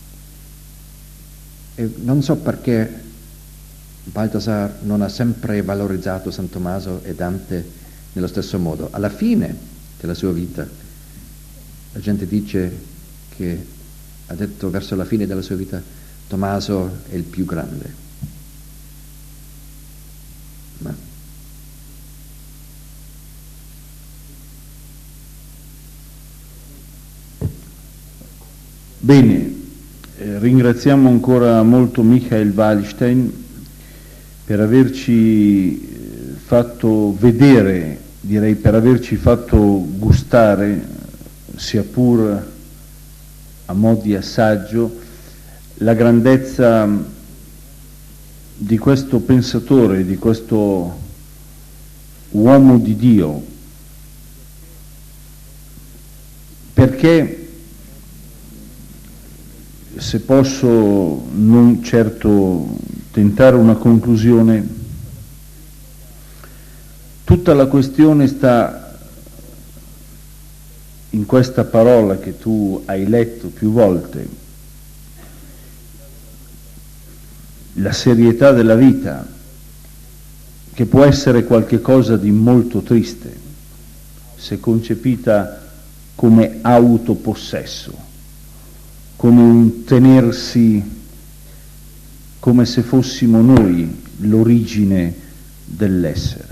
E non so perché Balthasar non ha sempre valorizzato San Tommaso e Dante nello stesso modo. Alla fine della sua vita la gente dice che ha detto verso la fine della sua vita: Tommaso è il più grande. Ma bene, ringraziamo ancora molto Michael Wallstein per averci fatto vedere, direi per averci fatto gustare, sia pur a mo' di assaggio, la grandezza di questo pensatore, di questo uomo di Dio, perché, se posso non certo tentare una conclusione, tutta la questione sta in questa parola che tu hai letto più volte: la serietà della vita, che può essere qualche cosa di molto triste se concepita come autopossesso, come un tenersi, come se fossimo noi l'origine dell'essere.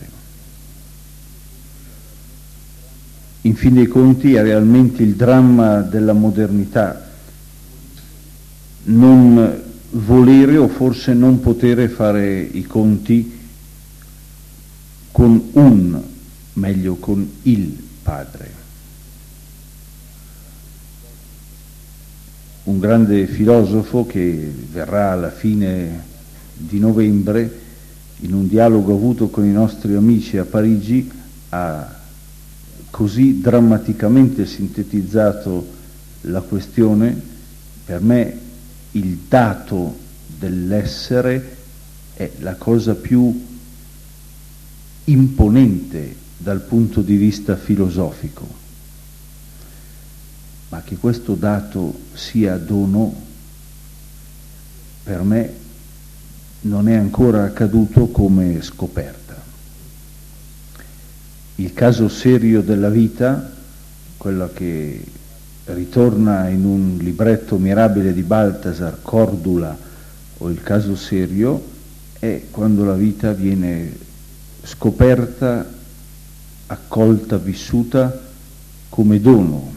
In fin dei conti è realmente il dramma della modernità non volere o forse non potere fare i conti con meglio con il Padre. Un grande filosofo che verrà alla fine di novembre, in un dialogo avuto con i nostri amici a Parigi, ha così drammaticamente sintetizzato la questione: per me il dato dell'essere è la cosa più imponente dal punto di vista filosofico, ma che questo dato sia dono, per me non è ancora accaduto come scoperta. Il caso serio della vita, quello che ritorna in un libretto mirabile di Balthasar, Cordula, o il caso serio, è quando la vita viene scoperta, accolta, vissuta come dono.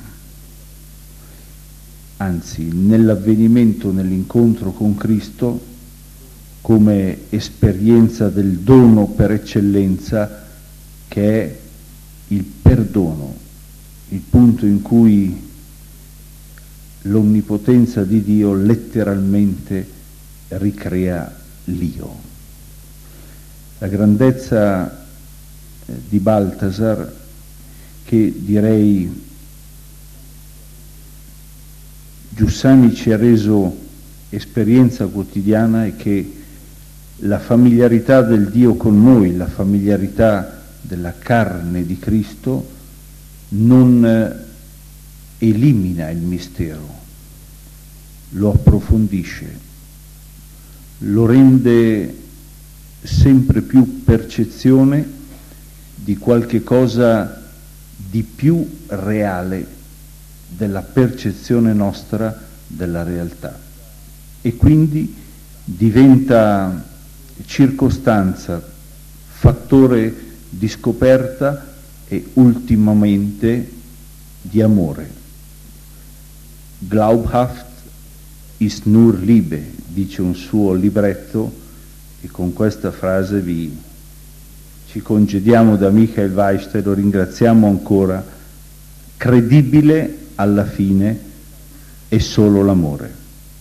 Anzi, nell'avvenimento, nell'incontro con Cristo, come esperienza del dono per eccellenza, che è il perdono, il punto in cui l'onnipotenza di Dio letteralmente ricrea l'io. La grandezza di Balthasar, che direi Giussani ci ha reso esperienza quotidiana, è che la familiarità del Dio con noi, la familiarità della carne di Cristo, non elimina il mistero, lo approfondisce, lo rende sempre più percezione di qualche cosa di più reale della percezione nostra della realtà, e quindi diventa circostanza, fattore di scoperta e ultimamente di amore. Glaubhaft ist nur Liebe, dice un suo libretto, e con questa frase ci congediamo da Michael Weister, lo ringraziamo ancora. Credibile alla fine è solo l'amore.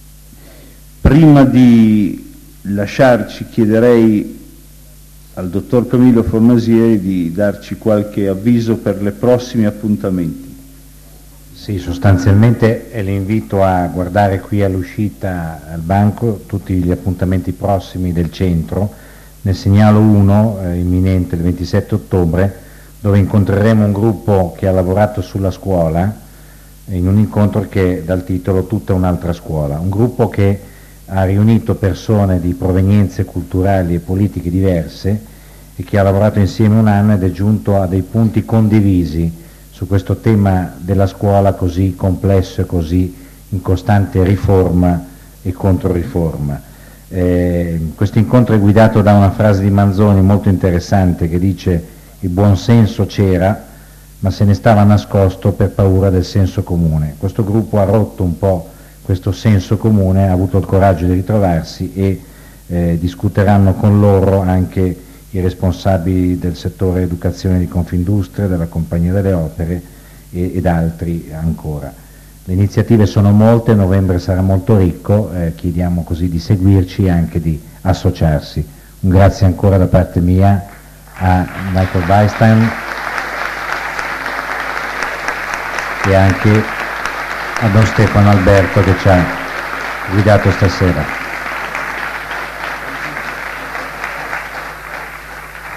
Prima di lasciarci, chiederei al dottor Camillo Formasieri di darci qualche avviso per i prossimi appuntamenti. Sì, sostanzialmente è l'invito a guardare qui all'uscita al banco tutti gli appuntamenti prossimi del centro. Ne segnalo uno imminente il 27 ottobre, dove incontreremo un gruppo che ha lavorato sulla scuola in un incontro che dal titolo Tutta un'altra scuola, un gruppo che ha riunito persone di provenienze culturali e politiche diverse e che ha lavorato insieme un anno ed è giunto a dei punti condivisi su questo tema della scuola così complesso e così in costante riforma e controriforma. Questo incontro è guidato da una frase di Manzoni molto interessante che dice: il buon senso c'era, ma se ne stava nascosto per paura del senso comune. Questo gruppo ha rotto un po' questo senso comune, ha avuto il coraggio di ritrovarsi e discuteranno con loro anche i responsabili del settore educazione di Confindustria, della Compagnia delle Opere ed altri ancora. Le iniziative sono molte, novembre sarà molto ricco, chiediamo così di seguirci e anche di associarsi. Un grazie ancora da parte mia a Michael Weinstein e anche a Don Stefano Alberto che ci ha guidato stasera.